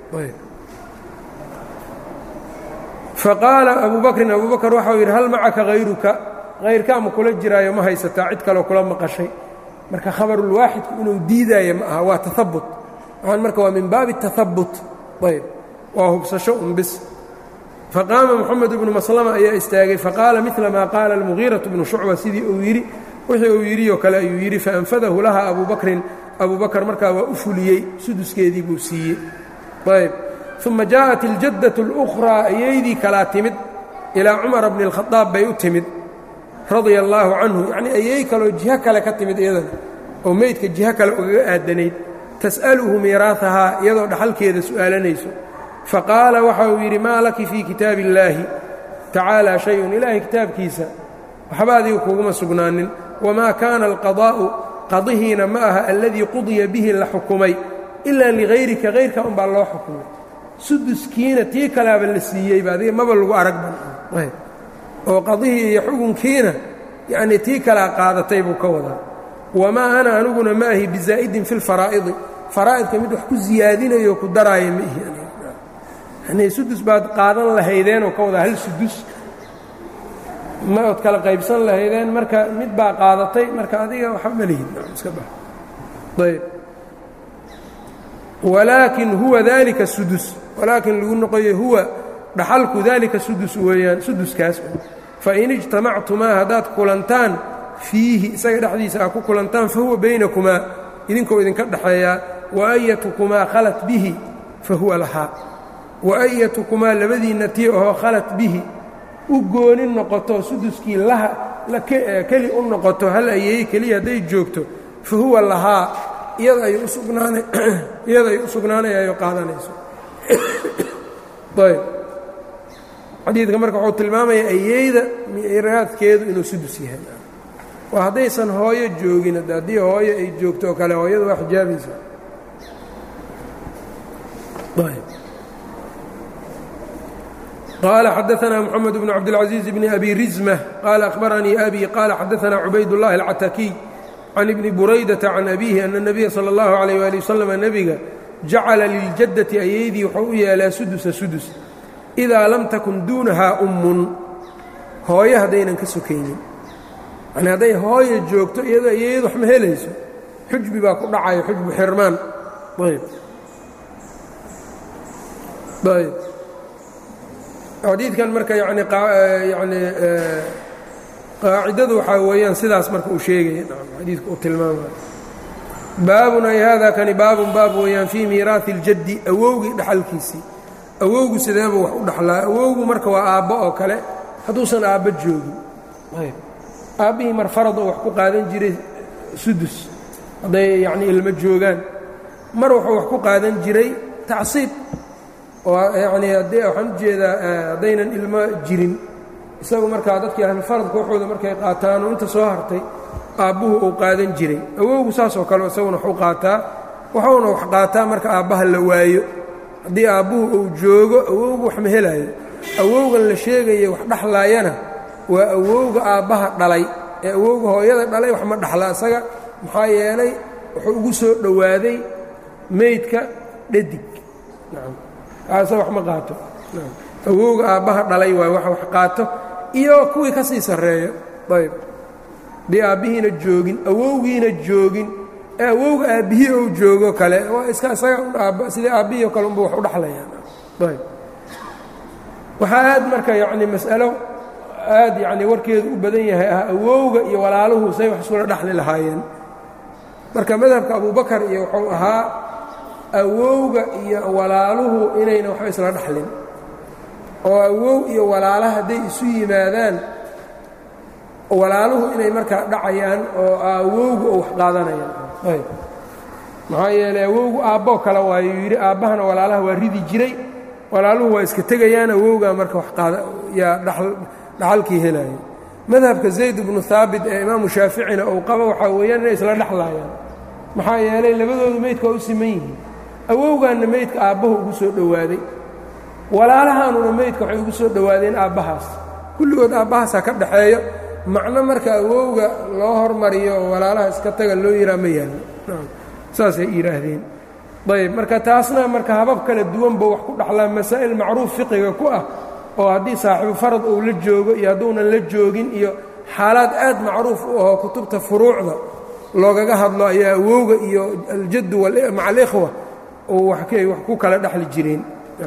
faqaala abubakrin abubakar waxau yidhi hal macaka hayruka hayrkaa ma kula jiraayo ma haysataa cid kaloo kula maqashay marka khabarulwaaxidku inuu diidaayo ma aha waa tahabut waxaan marka waa min baabi tahabut ayb waa hubsasho unbis faqaama moxamed ibnu maslama ayaa istaagay faqaala midla maa qaala almugiiratu bnu shucba sidii uu yidhi wixii uu yidhi oo kale ayuu yidhi faanfadahu laha abubakrin abubakar markaa waa u fuliyey suduskeedii buu siiyey ayb uma jaءat iljaddatu اlأkhraa ayeydii kalaa timid ilaa cumara bni اlkhadaab bay u timid radia allaahu canhu yacnii ayey kaloo jiho kale ka timid iyadana oo meydka jiho kale ugaga aadanayd tas'aluhu miiraahahaa iyadoo dhaxalkeeda su'aalanayso faqaala waxa uu yidhi maa laki fii kitaabi illaahi tacaalaa shay-un ilaahay kitaabkiisa waxba adiga kuguma sugnaanin wamaa kaana alqadaa'u qadihiina ma aha alladii qudiya bihi la xukumay ilaa ligayrika hayrka unbaa loo xukumay suduskiina tii kalaaba la siiyeyba adiga maba lagu arag ban oo qadihii iyo xukunkiina yacnii tii kalaa qaadatay buu ka wadaa wamaa ana aniguna ma ahi bizaa'idin fi lfaraa'idi faraa'idka mid wax ku siyaadinayo ku daraaya ma ihi yanii sudus baad qaadan lahaydeenoo ka wadaa hal sudus ma ood kala qaybsan lahaydeen marka mid baa qaadatay marka adiga waxba ma lihid iska bax ayb walaakin huwa dalika sudus walaakin lagu noqoyo huwa dhaxalku dalika sudus weeyaan suduskaas fain ijtamactumaa haddaad kulantaan fiihi isaga dhexdiisa aad ku kulantaan fahuwa baynakumaa idinkoo idinka dhaxeeyaa waayatukumaa khalat bihi fahuwa lahaa waayatukumaa labadiinna tii ahoo khalat bihi u gooni noqoto suduskii keli u noqoto hal ayeey keliya hadday joogto fahuwa lahaa iyada ayuu u sugnaanayayo qaadanayso ayb xadiidka marka wuxuu tilmaamayaa ayeyda miiraadkeedu inuu sudus yahay waa haddaysan hooyo joogin haddii hooyo ay joogto oo kale hooyadu waa xijaabaysa qaala xadaثna mxamed bn cabdالcaزiiز bn abi rizmة qaala akhbaranii abi qaala xadaثna cubayduالlahi الcatakiy can ibni buraydaةa can abihi ana الnabiya salى اllahu عalيyه wali waslm nebiga jacala liljaddati ayeydii wuxuu u yeelaa sudusa sudus idaa lam takun duunahaa ummun hooyo haddaynan ka sokaynin yani hadday hooyo joogto iyadoo ayeeyad wax ma helayso xujbi baa ku dhacayo xujbu xirmaan ayb xadiidkan marka yani qaacidadu waxaa weeyaan sidaas marka uu sheegaya xadiidka uu tilmaamayo baabun ay haadaa kani baabun baab weeyaan fii miiraahi اljaddi awowgii dhaxalkiisii awowgu sideebuu wax u dhaxlaa awowgu marka waa aabbo oo kale hadduusan aabbo joogin aabbihii mar farad oo wax ku qaadan jiray sudus hadday yacnii ilmo joogaan mar wuxuu wax ku qaadan jiray tacsiib oo yacnii waxaan u jeedaa haddaynan ilmo jirin isagu markaa dadkii ahlufaradka waxooda markay qaataan oo inta soo hartay aabbuhu uu qaadan jiray awowgu saas oo kale isaguna waxu qaataa waxuuna wax qaataa marka aabbaha la waayo haddii aabbuhu uu joogo awowgu wax ma helaayo awowgan la sheegaya wax dhaxlaayana waa awowga aabbaha dhalay ee awowga hooyada dhalay wax ma dhaxla isaga maxaa yeelay wuxuu ugu soo dhowaaday meydka dhadig kaasa wax ma qaato awowga aabbaha dhalay waay wax qaato iyo kuwii ka sii sarreeyo ayb dii aabbihiina joogin awowgiina joogin ee awowga aabbihii ou joogo kale waa iska isaga sidii aabbihii o kale unba wax u dhaxlayaan ayb waxaa aad marka yacni mas'alo aad yacni warkeedu u badan yahay ah awowga iyo walaaluhu say wax isula dhaxli lahaayeen marka madhabka abubakar iyo wuxuu ahaa awowga iyo walaaluhu inayna waxba isla dhaxlin oo awow iyo walaala hadday isu yimaadaan walaaluhu inay markaa dhacayaan oo awowgu oo wax qaadanayaan ayb maxaa yeelay awowgu aabboo kale waayuu yidhi aabbahana walaalaha waa ridi jiray walaaluhu waa iska tegayaan awowgaa marka wax qaada yaa dhaxalkii helaya madhabka zayd bnu haabit ee imaamu shaaficina uu qaba waxaa weeyaan inay isla dhexlaayaan maxaa yeelay labadoodu meydka waa u siman yihiin awowgaanna meydka aabbahu ugu soo dhowaaday walaalahaanuna meydka waxay ugu soo dhowaadeen aabbahaas kulligood aabbahaasaa ka dhaxeeyo macno marka awowga loo hormariyo oo walaalaha iska taga loo yihaa ma yaallo saasay yidhaahdeen ayb marka taasna marka habab kala duwanba wax ku dhaxlaa masaa'il macruuf fiqiga ku ah oo haddii saaxibu farad uu la joogo iyo hadduunan la joogin iyo xaalaad aad macruuf u ahoo kutubta furuucda loogaga hadlo ayaa awowga iyo aljaddu maca alikhwa oo wax ku kala dhexli jireen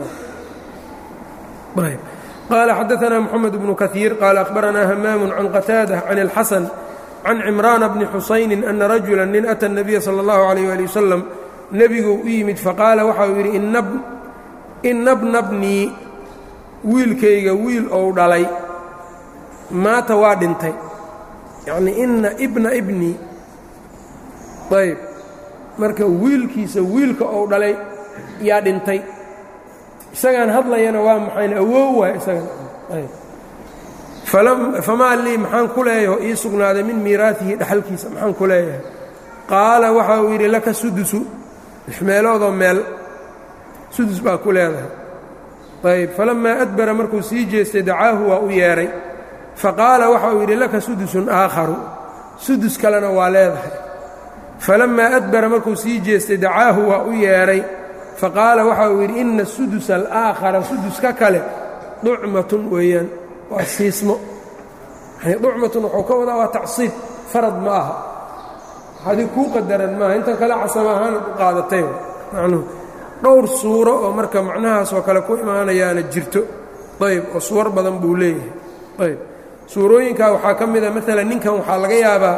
qaala xadaanaa moxamed bnu kaiir qaala akhbaranaa hamaamu can qataada can اlxasan can cimraana bni xusayni ana rajula nin ata الnabiya salى اllahu عalayh ali wasalam nebiguu u yimid faqaala waxa uu yidhi ina bna bnii wiilkayga wiil ou dhalay maata waa dhintay yacnii ina ibna ibnii ayb marka wiilkiisa wiilka ou dhalay yaa dhintay isagaan hadlayana waa maxayna awow waay isagana ayb famaa lii maxaan ku leeyahay oo ii sugnaaday min miiraatihi dhaxalkiisa maxaan ku leeyahay qaala waxa uu yidhi laka sudusu 6 meeloodoo meel sudus baa ku leedahay ayb falammaa adbara markuu sii jeestay dacaahu waa u yeedhay faqaala waxa uu yidhi laka sudusun aakharu sudus kalena waa leedahay falammaa adbara markuu sii jeestay dacaahu waa u yeedhay faqaala waxa uu yidhi ina sudusa alaakhara suduska kale ducmatun weeyaan waa siismo yani ducmatun wuxuu ka wadaa waa tacsiib farad ma aha haddii kuu qadaran maaha intan kale casama ahaanad u qaadatay macnuhu dhowr suuro oo marka macnahaasoo kale ku imaanayaana jirto ayb oo suwar badan buu leeyahay ayb suurooyinkaa waxaa ka mida maalan ninkan waxaa laga yaabaa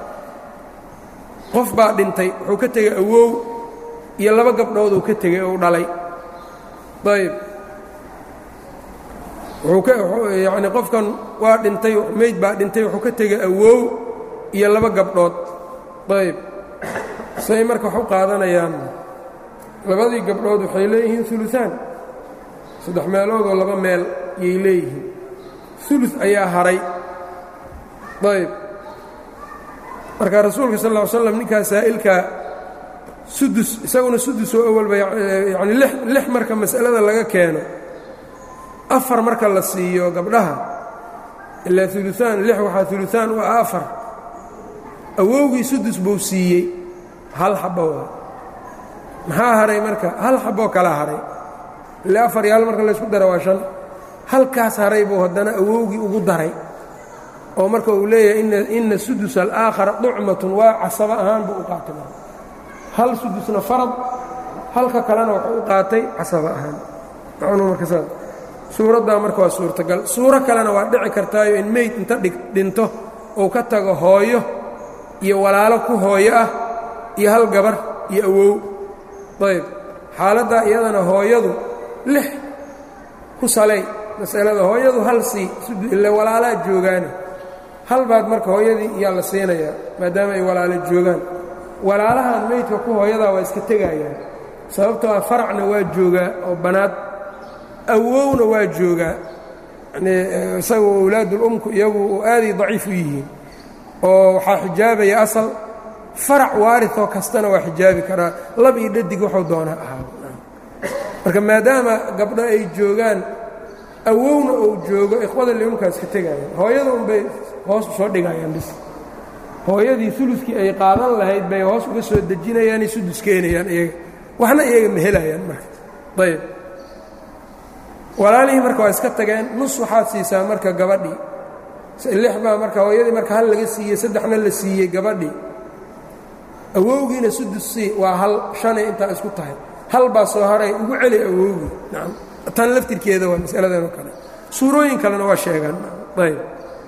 qof baa dhintay wuxuu ka tegey awow iyo 2 gabdhooduu ka tegey ou dhalay ayb yacni qofkan waa dhintay meyd baa dhintay wuxuu ka tegey awow iyo 2 gabdhood ayb say marka wax u qaadanayaan 2dii gabdhood waxay leeyihiin uluaan 3 meeloodoo 2 meel yay leeyihiin ulu ayaa haray ayb marka rasuulka sal ll slam ninkaa saa'ilka sudus isaguna sudusoo awalba yani 6 marka mas'alada laga keeno 4 marka la siiyo gabdhaha ilaa uluaan 6 waxaa uluaan u 4 awowgii sudus buu siiyey 1 xabba waa maxaa haray marka 1 xaboo kala haray ilaa 4 iyo 1 marka laysku dara waa 5 halkaas haray buu haddana awowgii ugu daray oo marka uu leeyahay ina sudus alaakhara ducmatun waa casabo ahaan buu u qaatay hal sudusna farad halka kalena wuxuu u qaatay casabo ahaan macnuu marka saas suuraddaa marka waa suurtagal suuro kalena waa dhici kartaayo in meyd inta dhinto uu ka tago hooyo iyo walaalo ku hooyo ah iyo 1 gabar iyo awow ayb xaaladdaa iyadana hooyadu 6 ku salay masalada hooyadu 1 sii ila walaalaa joogaane 1 baad marka hooyadii iyaa la siinayaa maadaama ay walaalo joogaan walaalahan meydka ku hooyadaa waa iska tegayaan sababtoo ah faracna waa joogaa oo banaad awowna waa joogaa yani isagoo awlaadulumku iyagu aaday daciif u yihiin oo waxaa xijaabaya asal farac waaritoo kastana waa xijaabi karaa lab iyo dhadig wuxuu doonaa ahaa marka maadaama gabdho ay joogaan awowna uu joogo ikhwada liumkaas ka tegayaan hooyada unbay hoos u soo dhigayaan bis hooyadii uluskii ay qaadan lahayd bay hoos uga soo dejinayaanay sudus keenayaan iyaga waxna iyaga ma helayaan marka ayb walaalihii marka waa iska tageen nus waxaad siisaa marka gabadhii 6 baa marka hooyadii marka hal laga siiyey 3na la siiyey gabadhii awowgiina sudus waa hal 5 inta isku tahay hal baa soo haray ugu celi awowgii nacam tan laftirkeeda waa mas'aladan kale suurooyin kalena waa sheegan ayb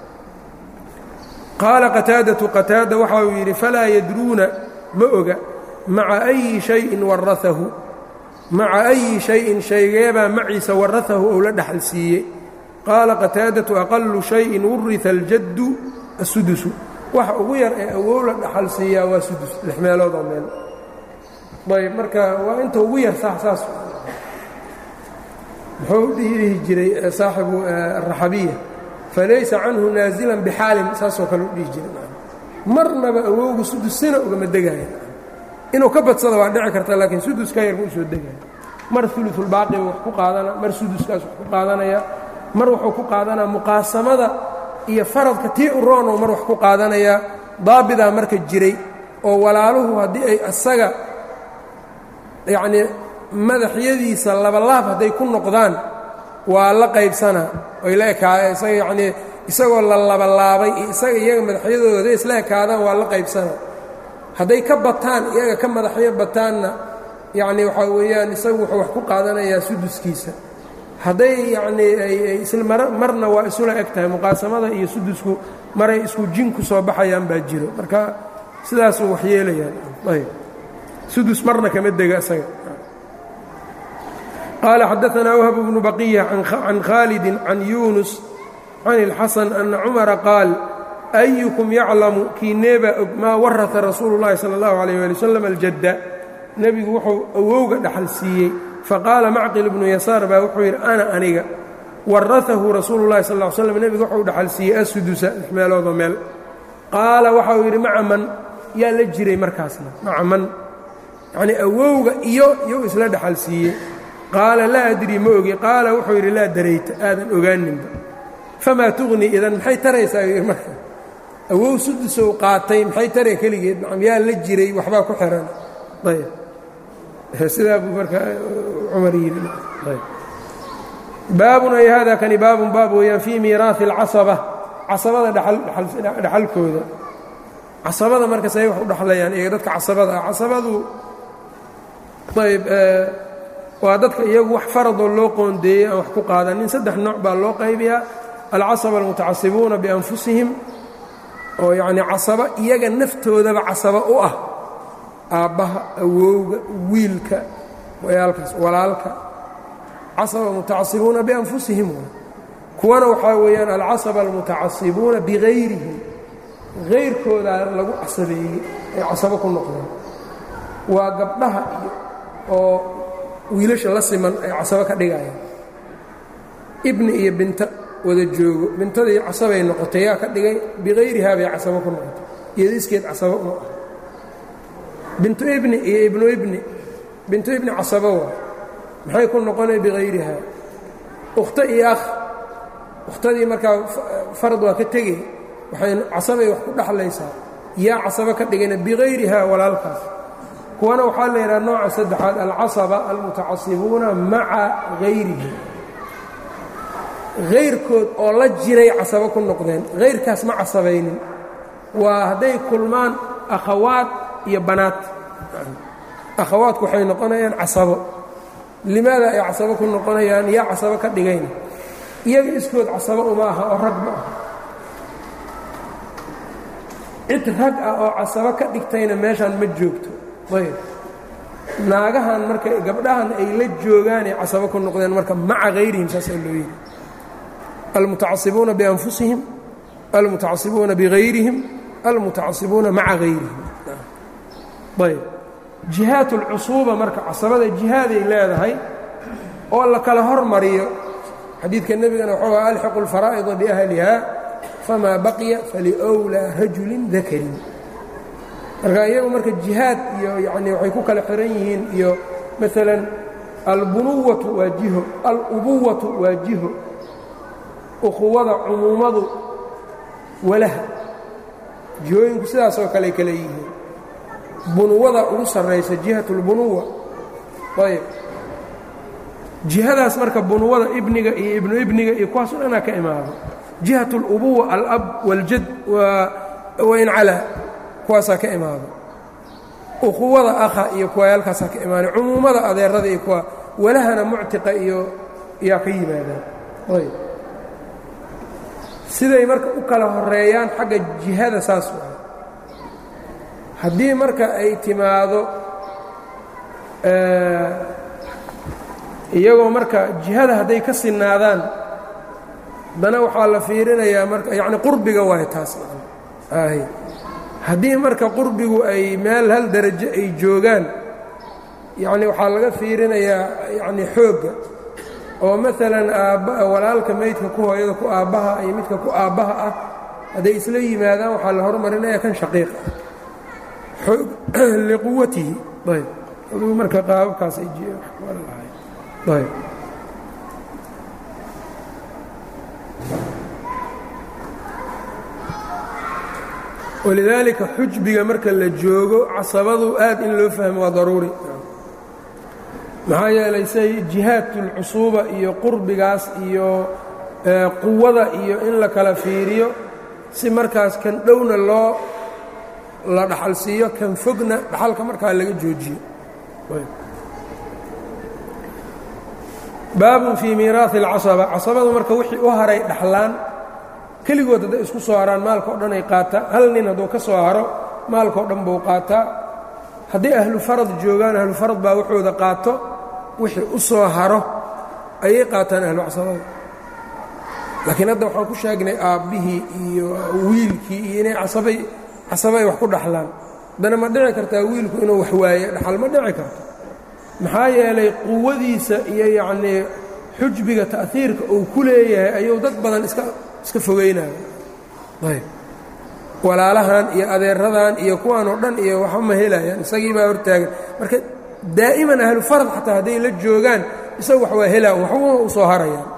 qaala qataada waxa uu yidhi falaa yadruuna ma oga maca ayi shayin warahahu maca ayi shayin shaygeebaa maciisa warahahu ou la dhaxal siiyey qaala qataadatu aqalu shayin wurita aljaddu assudusu waxa ugu yar ee awow la dhaxal siiyaa waa sudus 6 meelood oo meel ayb marka waa inta ugu yar saas muxuu dhihi jiray saaxibu araxabiya falaysa canhu naazilan bixaalin saasoo kale u dhihi jiray marnaba awowgu sudusina ugama degaya inuu ka badsada waa dhici karta laakiin suduska yar buu soo degaya mar uluulbaaqi wax ku qaadana mar suduskaas wax ku qaadanaya mar wuxuu ku qaadanaa muqaasamada iyo faradka tii u roonow mar wax ku qaadanayaa daabidaa marka jiray oo walaaluhu haddii ay asaga yacnii madaxyadiisa labalaab hadday ku noqdaan waa la qaybsanaa oy la ekaada isaga yacnii isagoo la labalaabay iyo isaga iyaga madaxyadooda hadday isla ekaadaan waa la qaybsanaa hadday ka bataan iyaga ka madaxyo bataanna yacnii waxaa weeyaan isagu wuxuu wax ku qaadanayaa suduskiisa hadday yacnii ay isla marna waa isula eg tahay muqaasamada iyo sudusku maray isku jin ku soo baxayaan baa jiro marka sidaasuu wax yeelayaan ayb sudus marna kama dega isaga qaala xadaanaa whb bnu baqiya can khaalidi can yuunus can اlxasan ana cumara qaal ayukum yaclamu kiineeba og maa warata rasuulu اllahi salى اllahu عalيh ali wasalam aljadda nebigu wuxuu awowga dhaxal siiyey faqaala macqil bnu yasaar baa wuxuu yidhi ana aniga waraahu rasuulu اllahi sal ly slam nebigu wuxuu dhaxal siiyey asudusa 6 meeloodoo meel qaala waxau yidhi maca man yaa la jiray markaasna maca man yacnii awowga iyo isla dhaxal siiyey qaala laa adrii ma ogi qaala wuxuu yidhi laa darayta aadan ogaaninba famaa tuqni idan maxay taraysaa yuu yidhi marka awow sudusow qaatay maxay taray keligeed nacam yaa la jiray waxbaa ku xihan ayb sidaa buu marka cumar yidhi baabun ay hada kani baabun baab weeyaan fii miiraahi اlcasaba casabada dhaxalkooda casabada marka say wax u dhaxlayaan iyaga dadka casabada ah casabadu ayb waa dadka iyagu wax faradoo loo qoondeeyey aan wax ku qaadanin 3 nooc baa loo qaybiyaa alcasaba almutacasibuuna bianfusihim oo yacnii casaba iyaga naftoodaba casaba u ah aabbaha awowga wiilka wayaalkaas walaalka casaba mutacasibuuna bianfusihim kuwana waxaa weeyaan alcasaba almutacasibuuna bigayrihim hayrkoodaa lagu casabeeyey ay casabo ku noqdeen waa gabdhaha iyo oo wiilasha la siman ay casabo ka dhigayaan ibni iyo binta wada joogo bintadii casabay noqotay yaa ka dhigay bikayrihaa bay casabo ku noqotay iyadiiskeed casabo uma ah bintu ibni iyo ibnu ibni bintu ibni casabo waa maxay ku noqonay bikayrihaa ukhto iyo akh ukhtadii markaa farad waa ka tegey waxay casabay wax ku dhaxlaysaa yaa casabo ka dhigayna bikayrihaa walaalkaas kuwana waxaa la yidhaha nooca saddexaad alcasaba almutacasibuuna maca hayrihim hayrkood oo la jiray casabo ku noqdeen hayrkaas ma casabaynin waa hadday kulmaan akhawaad iyo banaat akhawaadku waxay noqonayaan casabo limaada ay casabo ku noqonayaan yaa casabo ka dhigayna iyaga iskood casabo uma aha oo rag ma aha cid rag ah oo casabo ka dhigtayna meeshaan ma joogto ayb naagahan marka gabdhahan ay la joogaanay casabo ku noqdeen marka maca hayrihim saasaa loo yidhi almutacasibuuna bianfusihim almutacasibuuna bigayrihim almutacasibuuna maca hayrihim ayb jihaat اlcusuuba marka casabada jihaaday leedahay oo la kala hormariyo xadiidka nebigana wuxuu alxiqu اlfaraa'ida biahliha famaa baqiya faliwlaa rajulin dakarin marka iyagu marka jihaad iyo yacnii waxay ku kala xihan yihiin iyo maalan albunuwatu waa jiho alubuwatu waa jiho ukhuwada cumuumadu walaha jihooyinku sidaasoo kale kale yihiin bunuwada ugu sarraysa jihat اlbunuwa ayb jihadaas marka bunuwada ibniga iyo ibnu ibniga iyo kuwaas o dhanaa ka imaado jihat اlubuwa alab waاljad wain calaa kuwaasaa ka imaado ukhuwada akha iyo kuwayaalkaasaa ka imaanay cumuumada adeerada iyo kuwa walahana muctiqa iyo yaa ka yimaadaan ayb siday marka u kala horeeyaan xagga jihada saas waay haddii marka ay timaado iyagoo marka jihada hadday ka sinaadaan haddana waxaa la fiirinayaa marka yacni qurbiga waay taas ay haddii marka qurbigu ay meel hal darajo ay joogaan yacni waxaa laga fiirinayaa yacni xoogga oo maalan walaalka meydka ku hooyada ku aabbaha iyo midka ku aabbaha ah hadday isla yimaadaan waxaa la hormarinayaa kan shaqiiq ah xoog liquwatihi ayb aduu marka qaababkaas ay ayb walidaalika xujbiga marka la joogo casabadu aad in loo fahmo waa daruuri maxaa yeelay say jihaadulcusuuba iyo qurbigaas iyo quwada iyo in la kala fiiriyo si markaas kan dhowna la dhaxal siiyo kan fogna dhaxalka markaa laga joojiyo baabun fii miiraahi اlcasaba casabadu marka wixii u haray dhaxlaan keligood hadday isku soo haraan maalka o dhan ay qaataa hal nin hadduu ka soo haro maalka o dhan buu qaataa hadday ahlu farad joogaan ahlu farad baa waxooda qaato wixii u soo haro ayay qaataan ahlu casabada laakiin hadda waxaan ku sheegnay aabbihii iyo wiilkii iyo inay casabay wax ku dhaxlaan haddana ma dhici kartaa wiilku inuu wax waaye dhaxal ma dhici karto maxaa yeelay quwadiisa iyo yacnii xujbiga ta'hiirka uu ku leeyahay ayuu dad badan iska fogeynaya ayb walaalahan iyo adeeradan iyo kuwaan oo dhan iyo waxba ma helayaan isagii baa hortaagan marka daa'iman ahlu farad xataa hadday la joogaan isagu wax waa helaa waxba u soo harayaan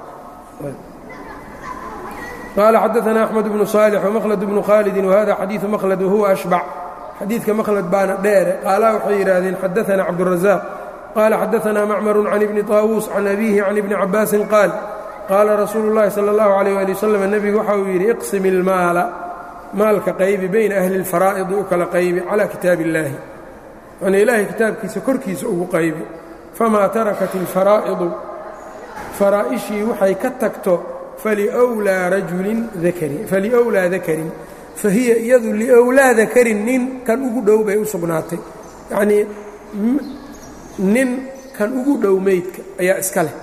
qaala xadaثna أxmed bnu صaalح وmklد bnu khaalidi whada xadiiثu mklد wahuwa أشhبc xadiidka mklد baana dheere qaalaha waxay yidhaahdeen xadaثna cabdالرaزاq qaala xadaثna macmr can ibni طaawuus can abihi can ibni cabaasin qaal qaala rasuulu الlahi salى الlahu عalيه ali wsلم nebigu waxa uu yidhi iqsim اlmaala maalka qaybi bayna ahli اlfaraa'idi u kala qaybi calى kitaabi اllaahi yani ilaahay kitaabkiisa korkiisa ugu qaybi famaa tarakat اlfaraa'idu faraa'ishii waxay ka tagto faliwlaa dakarin fahiya iyadu liwlaa dakarin nin kan ugu dhow bay u sugnaatay yacnii nin kan ugu dhow meydka ayaa iska leh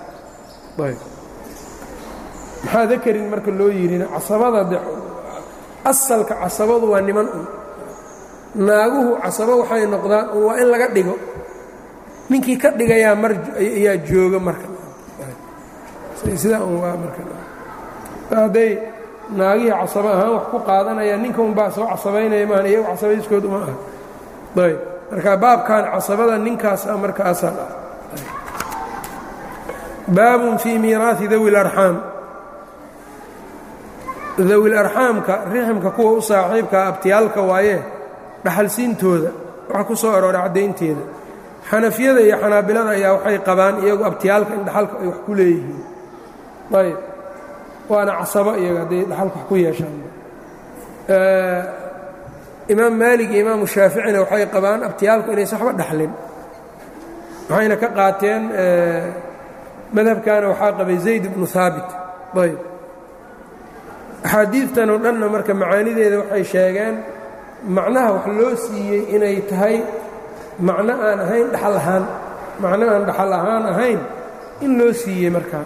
maxaa dakarin marka loo yidhina casabada de asalka casabadu waa niman un naaguhu casabo waxay noqdaan un waa in laga dhigo ninkii ka dhigayaa ayaa jooga marka sidaa un waa marka hadday naagihii casabo ahaan wax ku qaadanayaan ninka unbaa soo casabaynaya maahan iyagu casabayskood uma aha ayb marka baabkan casabada ninkaas ah marka asal ah baabun fii miiraahi dawi اlarxaam dawi larxaamka riximka kuwa u saaxiibkaa abtiyaalka waaye dhaxalsiintooda waxa ku soo arooray caddaynteeda xanafiyada iyo xanaabilada ayaa waxay qabaan iyagu abtiyaalka in dhaxalka ay wax ku leeyihiin ayb waana casabo iyaga hadday dhaxalka wax ku yeeshaan imaam maalig iyo imaamu shaaficina waxay qabaan abtiyaalku inaysan waxba dhaxlin waxayna ka qaateen madhabkana waxaa qabay zayd ibnu haabit ayb axaadiidtan oo dhanna marka macaanideeda waxay sheegeen macnaha wax loo siiyey inay tahay macno aan ahayn dhaxal ahaan macno aan dhaxal ahaan ahayn in loo siiyey markaa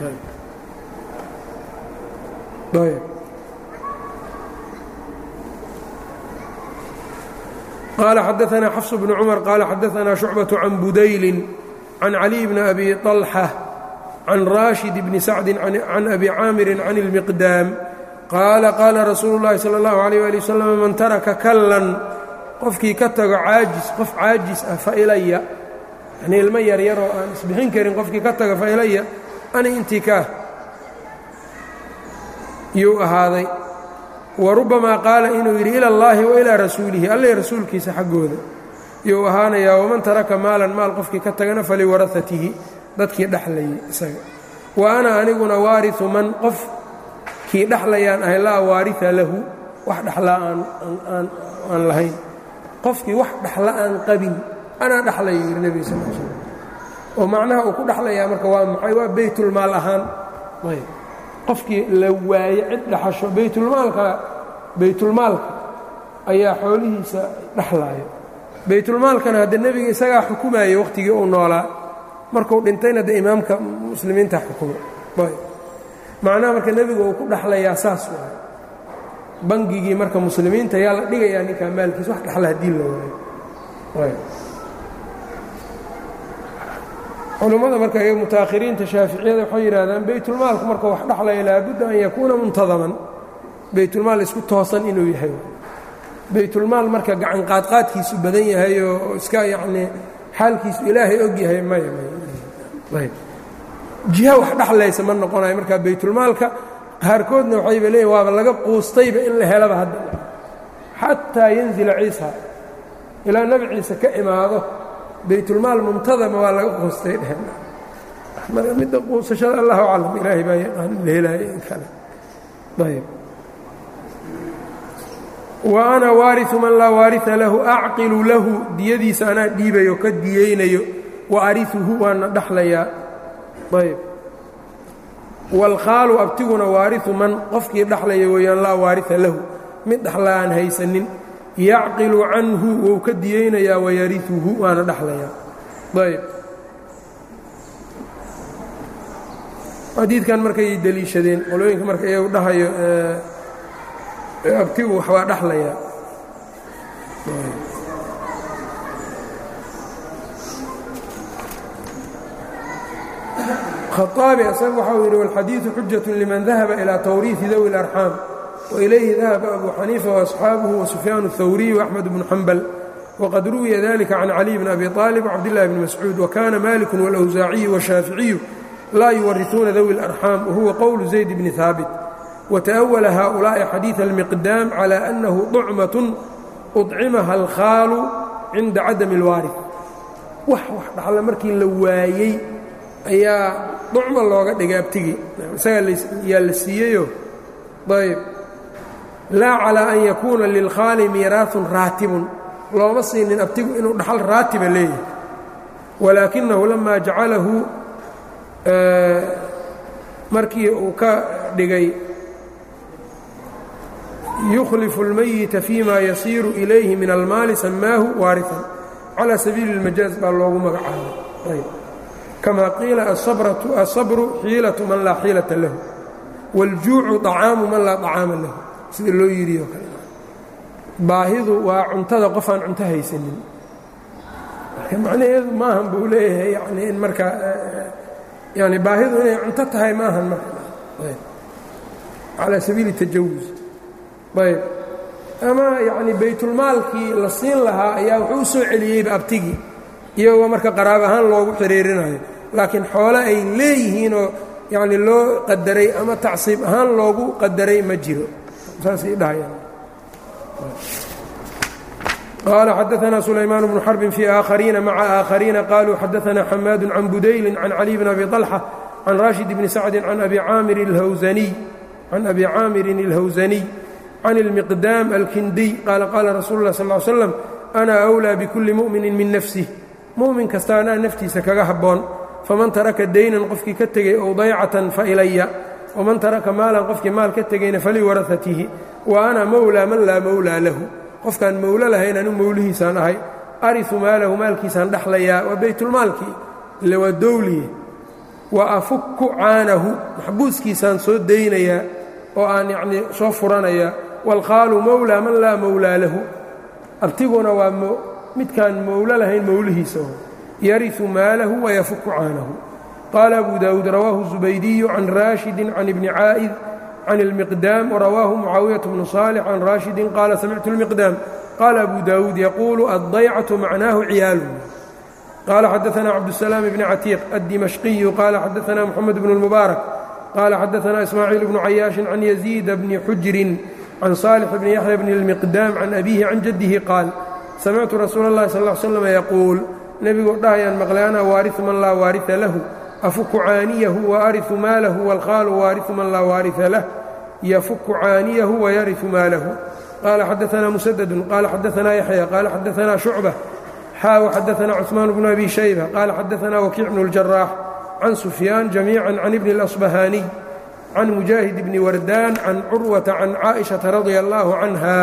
qaala xadaثna xafs bnu cumar qaala xadaثna شhucbaة can budayli can caliي bni abi طalxa can raashid bni sacdi can abi caamiri can اlmiqdaam qaala qaala rasuulu اllahi salى اllahu عalيه ali waslm man taraka kallan qofkii ka tago caajis qof caajis ah failaya yani ilmo yaryaroo aan isbixin karin qofkii ka tago failaya ani intii kaah yuu ahaaday wa rubbamaa qaala inuu yidhi ila اllahi wa ilaa rasuulihi alleh rasuulkiisa xaggooda yuu ahaanayaa waman taraka maalan maal qofkii ka tagana faliwarahatihi dadkii dhexlayay isaga wa ana aniguna waariu man qof kii dhexlayaan ahay laa waaria lahu wax dhexlaa aan lahayn qofkii wax dhexla aan qabin anaa dhexlaya yidhi nebiga sal l slam oo macnaha uu ku dhexlayaa marka waa maxay waa baytulmaal ahaan ayb qofkii la waaye cid dhexasho baytulmaalka ayaa xoolihiisa dhexlaaya baytulmaalkana hadde nebiga isagaa xukumaayey wakhtigii uu noolaa markuu dhintayna dee imaamka muslimiinta xukuma ayb macnaha marka nebiga uu ku dhexlayaa saas waay bangigii marka muslimiinta yaa la dhigayaa ninkaa maalkiisa wax dhexla haddii la waayo culummada marka iyaga mutaakhiriinta shaaficiyada waxay yidhahdaan baytulmaalku marka wax dhexlaya laabudda an yakuuna muntadaman baytulmaal isku toosan inuu yahay baytulmaal marka gacan qaadqaadkiisu badan yahay oo iska yacnii xaalkiisu ilaahay og yahay maya jiha wax dhexlaysa ma noqonayo marka baytulmaalka qaarkoodna waxayba leeyihin waaba laga quustayba in la helaba hadda xataa yanzila ciisa ilaa nebi ciise ka imaado baytulmaal muntadama waa laga quustay dheheen marka midda quusashada allahu aclam ilaahay baa yaqaan la helaayo in kale ayb wa ana waariu man laa waaria lahu acqilu lahu diyadiisa anaa dhiibayo ka diyeynayo wa ariuhu waana dhexlayaa ayb wاlkhaalu abtiguna waariu man qofkii dhexlaya weeyaan laa waaria lahu mid dhexla aan haysanin yacqilu canhu wou ka diyeynayaa wayariuhu waana dhexlayaa ayb xadiidkan markay deliishadeen qolooyinka marka iyagu dhahayo abtigu waxbaa dhexlayaa khaaabi asaga waxau yidhi wاlxadiiثu xujaة liman dahaba ilى tawriiثi dawi اlarxaam وإليه ذهب أبو حنيفة وأصحابه وسفيان الثوري وأحمد بن حنبل وقد روي ذلك عن علي بن أبي طالب وعبد الله بن مسعود وكان مالك والأوزاعي والشافعي لا يورثون ذوي الأرحام وهو قول زيد بن ثابت وتأول هؤلاء حديث المقدام على أنه طعمة أطعمها الخال عند عدم الوارث wax dhaxla markii la waayey ayaa طعمة looga dhigay abtigi isaga yaa la siiyeyo ayb laa calىa an yakuuna lilkhaali miiraaثun raatibun looma siinin abtigu inuu dhaxal raatiba leeyahay walaakinahu lama jacalahu markii uu ka dhigay yukhlifu اlmayita fima yasiiru ilayhi min almaali samaahu waariثan calى sabiili اlmajaaz baa loogu magacaabay kama qiila asabru xiilaةu man laa xiilata lahu wاljuucu طacaamu man laa طacaama lahu sida loo yidhioo kale baahidu waa cuntada qof aan cunto haysanin marka macnaheedu maahan buu leeyahay yani in markaa yani baahidu inay cunto tahay maahan marka calaa sabiili tajawuz ayb ama yacni baytulmaalkii la siin lahaa ayaa wuxuu u soo celiyeyba abtigii iyagoo marka qaraab ahaan loogu xiriirinayo laakiin xoole ay leeyihiinoo yacni loo qadaray ama tacsiib ahaan loogu qadaray ma jiro saasay dhahayaan qaala xadaثna sulaymaan bnu xarbin fii aakhariina maca aakhariina qaluu xadaثna xamaadu can budayli can cali bn abi طalxa can raashid bni sacdi can abi caamirin اlhawsaniy can اlmiqdaam alkindiy qaala qaala rasuulu اlah sal ly slam ana أwlىa bikuli mu'minin min nafsih mu'min kasta anaa naftiisa kaga habboon faman taraka daynan qofkii ka tegay ow daycatan failaya waman taraka maalan qofkii maal ka tegayna faliwarahatihi wa ana mowlaa man laa mowlaa lahu qofkaan mowlo lahayn anu mowlihiisaan ahay arisu maalahu maalkiisaan dhexlayaa waa baytulmaalkii ile waa dowliye wa afukku caanahu maxbuuskiisaan soo daynayaa oo aan yacnii soo furanayaa waalkhaalu mowlaa man laa mowlaa lahu abtiguna waa midkaan mowlo lahayn mowlihiisa yarisu maalahu wayafuku caanahu qaala abu daawuud rawaahu zubaydiyu can raashidin can ibni caa'id can اlmiqdaam warawaahu mucaawiyaة bnu صaalix can raashidin qaala samictu اlmiqdaam qaala abu daawuud yaquulu addaycatu macnaahu ciyaalu qaala xadaثna cabdالsalaam bni catiiq addimashqiyu qaala xadaثna moxamed bnu اlmubaarak qaala xadaثna ismaaciil bnu cayaashin can yaziida bni xujrin can صaalix bni yaxya bni اlmiqdaam can abiihi can jaddihi qaal samictu rasuula اllahi sal ا ly slam yaquul nebiguu dhahayaan maqlay ana waariثu man laa waariثa lahu afuku caaniyahu waariثu maalahu wاlkhaalu waariثu man laa waariثa lah yafuku caaniyahu wayariثu maalahu qaala xadaثanaa musadadu qaala xadaثanaa yaxya qaala xadaثanaa shucbة xaaw xadaثanaa cثmaan bnu abi shayba qaala xadaثanaa wakiic bnu اljaraax can sufyaan jamiica can ibni اlasbahaaniy can mujaahid bni wardaan can curwata can caaئiشhaةa radia اllahu canha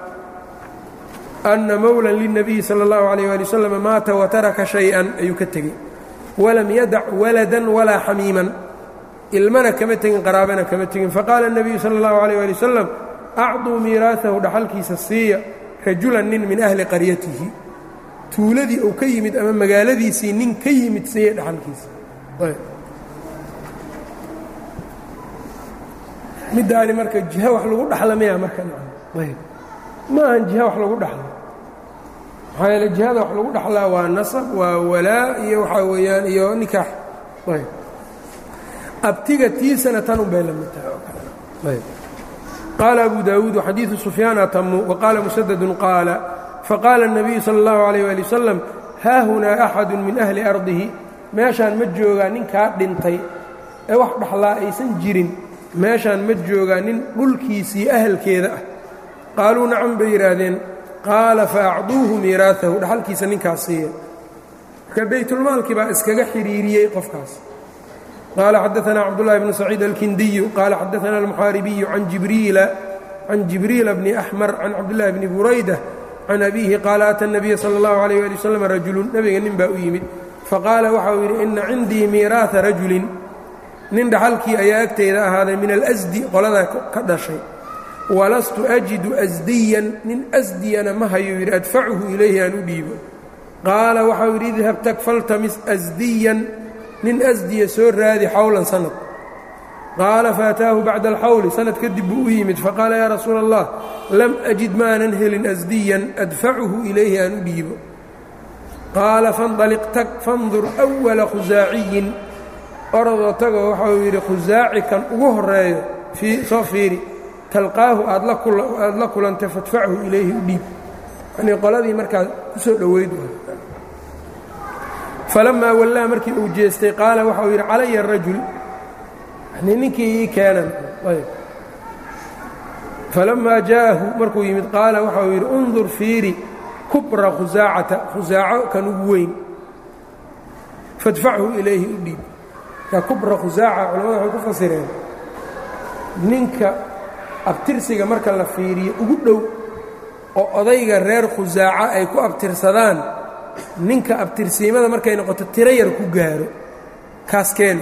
ana mowla lلnabiyi salى اllahu عalيyه ali wslam maata wataraka شhayئan ayuu ka tegey walam yadac walada walaa xamiiman ilmana kama tegin qaraabana kama tegin faqaala الnabiyu salى اllahu عalيه ali wasalam acطuu miiraaثahu dhaxalkiisa siiya rajulan nin min ahli qaryatihi tuuladii uu ka yimid ama magaaladiisii nin ka yimid siiya dhaxalkiisa middaani marka jiha wax lagu dhaxla miya marka ma ahan jiha wax lagu dhaxlo maxaa yeele jihada wax lagu dhaxlaa waa nasab waa walaa iyo waxaa weeyaan iyo nikaax abtiga tiisana tan un bay la mid tahay oo kale qaala abu daawuud xadiidu sufyaan atamu waqaala musadadun qaala faqaala الnabiyu salى اllahu عalيyه ali wasalam haahunaa axadu min ahli ardihi meeshaan ma joogaa ninkaa dhintay ee wax dhaxlaa aysan jirin meeshaan ma joogaa nin dhulkiisii ahalkeeda ah qaaluu nacam bay yidhaahdeen qaala faacduuhu miiraaثahu dhaxalkiisa ninkaas siiya marka baytulmaalkii baa iskaga xidhiiriyey qofkaas qaala xadaثanaa cabdullahi bnu saciid alkindiyu qaala xadaثana almuxaaribiyu can jibriila bni axmar can cabdillahi bni burayda can abiihi qaala ata الnabiya salى اllahu عalيyه ali wasalam rajulun nebiga nin baa u yimid faqaala waxa uu yidhi ina cindii miiraaثa rajulin nin dhaxalkii ayaa agteyda ahaaday min alasdi qoladaa ka dhashay walastu ajidu asdiyan nin asdiyana ma hayuu yidhi adfacuhu ilayhi aan u dhiibo qaala waxau yidhi idhab tag faltamis asdiyan nin asdiya soo raadi xawlan sanad qaala faataahu bacda alxawli sanad kadib buu u yimid faqaala yaa rasuula allah lam ajid maanan helin asdiyan adfacuhu ilayhi aan u dhiibo qaala faاndaliq tag fandur أwala khusaaciyin orodoo tagoo waxau yidhi khusaaci kan ugu horeeyo soo fiiri talqaahu aad la kulantay fadfachu ilayhi u dhiib yanii qoladii markaas ku soo dhoweyd falamaa wallaa markii uu jeestay qaala waxau yidhi calaya rajul yani ninkii ii keenan falamaa jaa'ahu markuu yimid qaala waxau yidhi undur fiiri kubra khusaacata khusaaco kan ugu weyn fadfachu ilayhi u dhiib ka kubra khusaaca culamada waxay ku fasireen ninka abtirsiga marka la fiiriyo ugu dhow oo odayga reer khusaaca ay ku abtirsadaan ninka abtirsiimada markay noqoto tiro yar ku gaaro kaas keen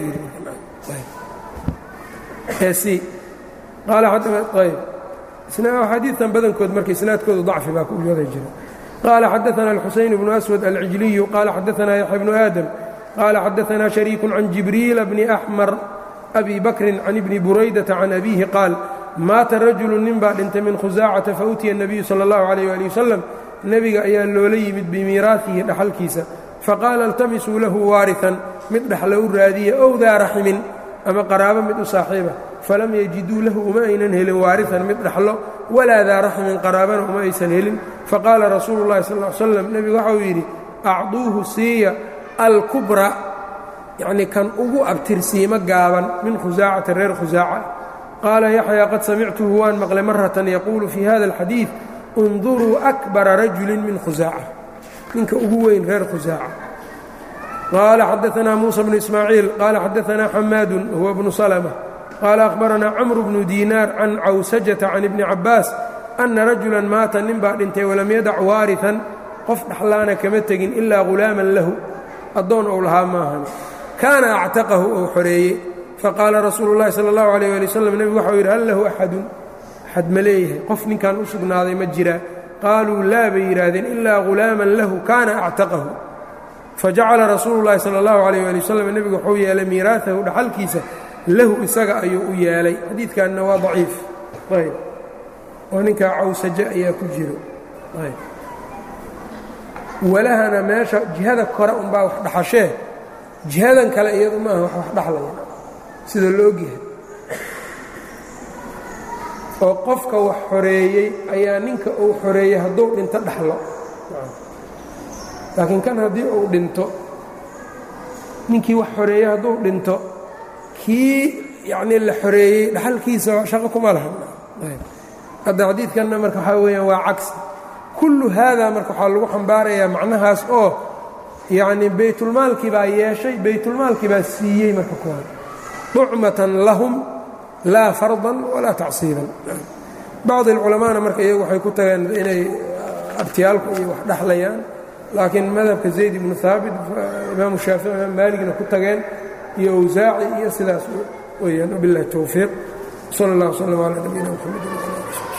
qaala ayb xadiidan badankood marka isnaadkoodu dacfi baa ku wada jira qaala xadaثana الxusayn bnu أswad alcijliyu qaala xadaثana yaxya bnu aadam qaala xadaثana شhariiku can jibriila bni أxmar abi bakri can ibni buraydaةa can abiihi qaal maata rajulu nin baa dhintay min khusaacata fautiya الnabiyu salى اllahu عalيyه ali wasalam nebiga ayaa loola yimid bimiiraaثihi dhaxalkiisa faqaala اltamisuu lahu waariثan mid dhaxla u raadiya ow daa raximin ama qaraabo mid u saaxiiba falam yajiduu lahu uma aynan helin waariثan mid dhaxlo walaa daa raxmin qaraabana uma aysan helin faqaala rasuulu اllahi sal ly slam nebigu waxau yidhi acduuhu siiya alkubra yacnii kan ugu abtirsiimo gaaban min khusaacata reer khusaaca qaala yaxyaa qad samictuhu waan maqlay maratan yaquulu fii hada alxadiid unduruu akbara rajulin min khusaaca ninka ugu weyn reer khusaaca qaala xadaثanaa muusa bnu ismaaciil qaala xadaثanaa xamaadu huwa bnu salma qaala akhbaranaa camru bnu diinaar can cawsajata can ibni cabbaas anna rajulan maata nin baa dhintay walam yadac waariثan qof dhaxlaana kama tegin ilaa ghulaaman lahu addoon ou lahaa maahan kaana actaqahu ou xoreeyey faqaala rasuulu اllahi salى اllahu عalيyه ali wasalam nebigu waxau yidhi hal lahu axadun axad ma leeyahay qof ninkan u sugnaaday ma jiraa qaaluu laa bay yidhaahdeen ilaa ghulaaman lahu kaana actaqahu fajacala rasuulu اllahi salى اllahu عalيyه ali wasalam nebigu wuxuu yeelay miiraaثahu dhaxalkiisa lahu isaga ayuu u yeelay xadiidkanna waa daciif ayb oo ninkaa cawsaje ayaa ku jiro ayb walahana meesha jihada kore unbaa wax dhaxashee jihadan kale iyadu maaha wax dhaxlaya sida la ogyahay oo qofka wax xoreeyey ayaa ninka uu xoreeyey hadduu dhinto dhaxlo laakiin kan haddii uu dhinto ninkii wax xoreeyey hadduu dhinto kii yacnii la xoreeyey dhaxalkiisa shaqo kuma lahan hadda xadiidkanna marka waxaa weeyaan waa cagsi kullu haadaa marka waxaa lagu xambaarayaa macnahaas oo yacnii baytulmaalkii baa yeeshay baytulmaalkii baa siiyey marka kuwaan ducmatan lahum laa fardan walaa tacsiiban bacdi alculamaana marka iyagu waxay ku tageen inay abtiyaalku iyo wax dhexlayaan laakiin madhabka zayd ibnu haabit imaamu shaafici imaam maaligna ku tageen iyo awsaaci iyo sidaas weeyaan wabillahi towfiiq sala allah wslam calaa nabiyina mxamed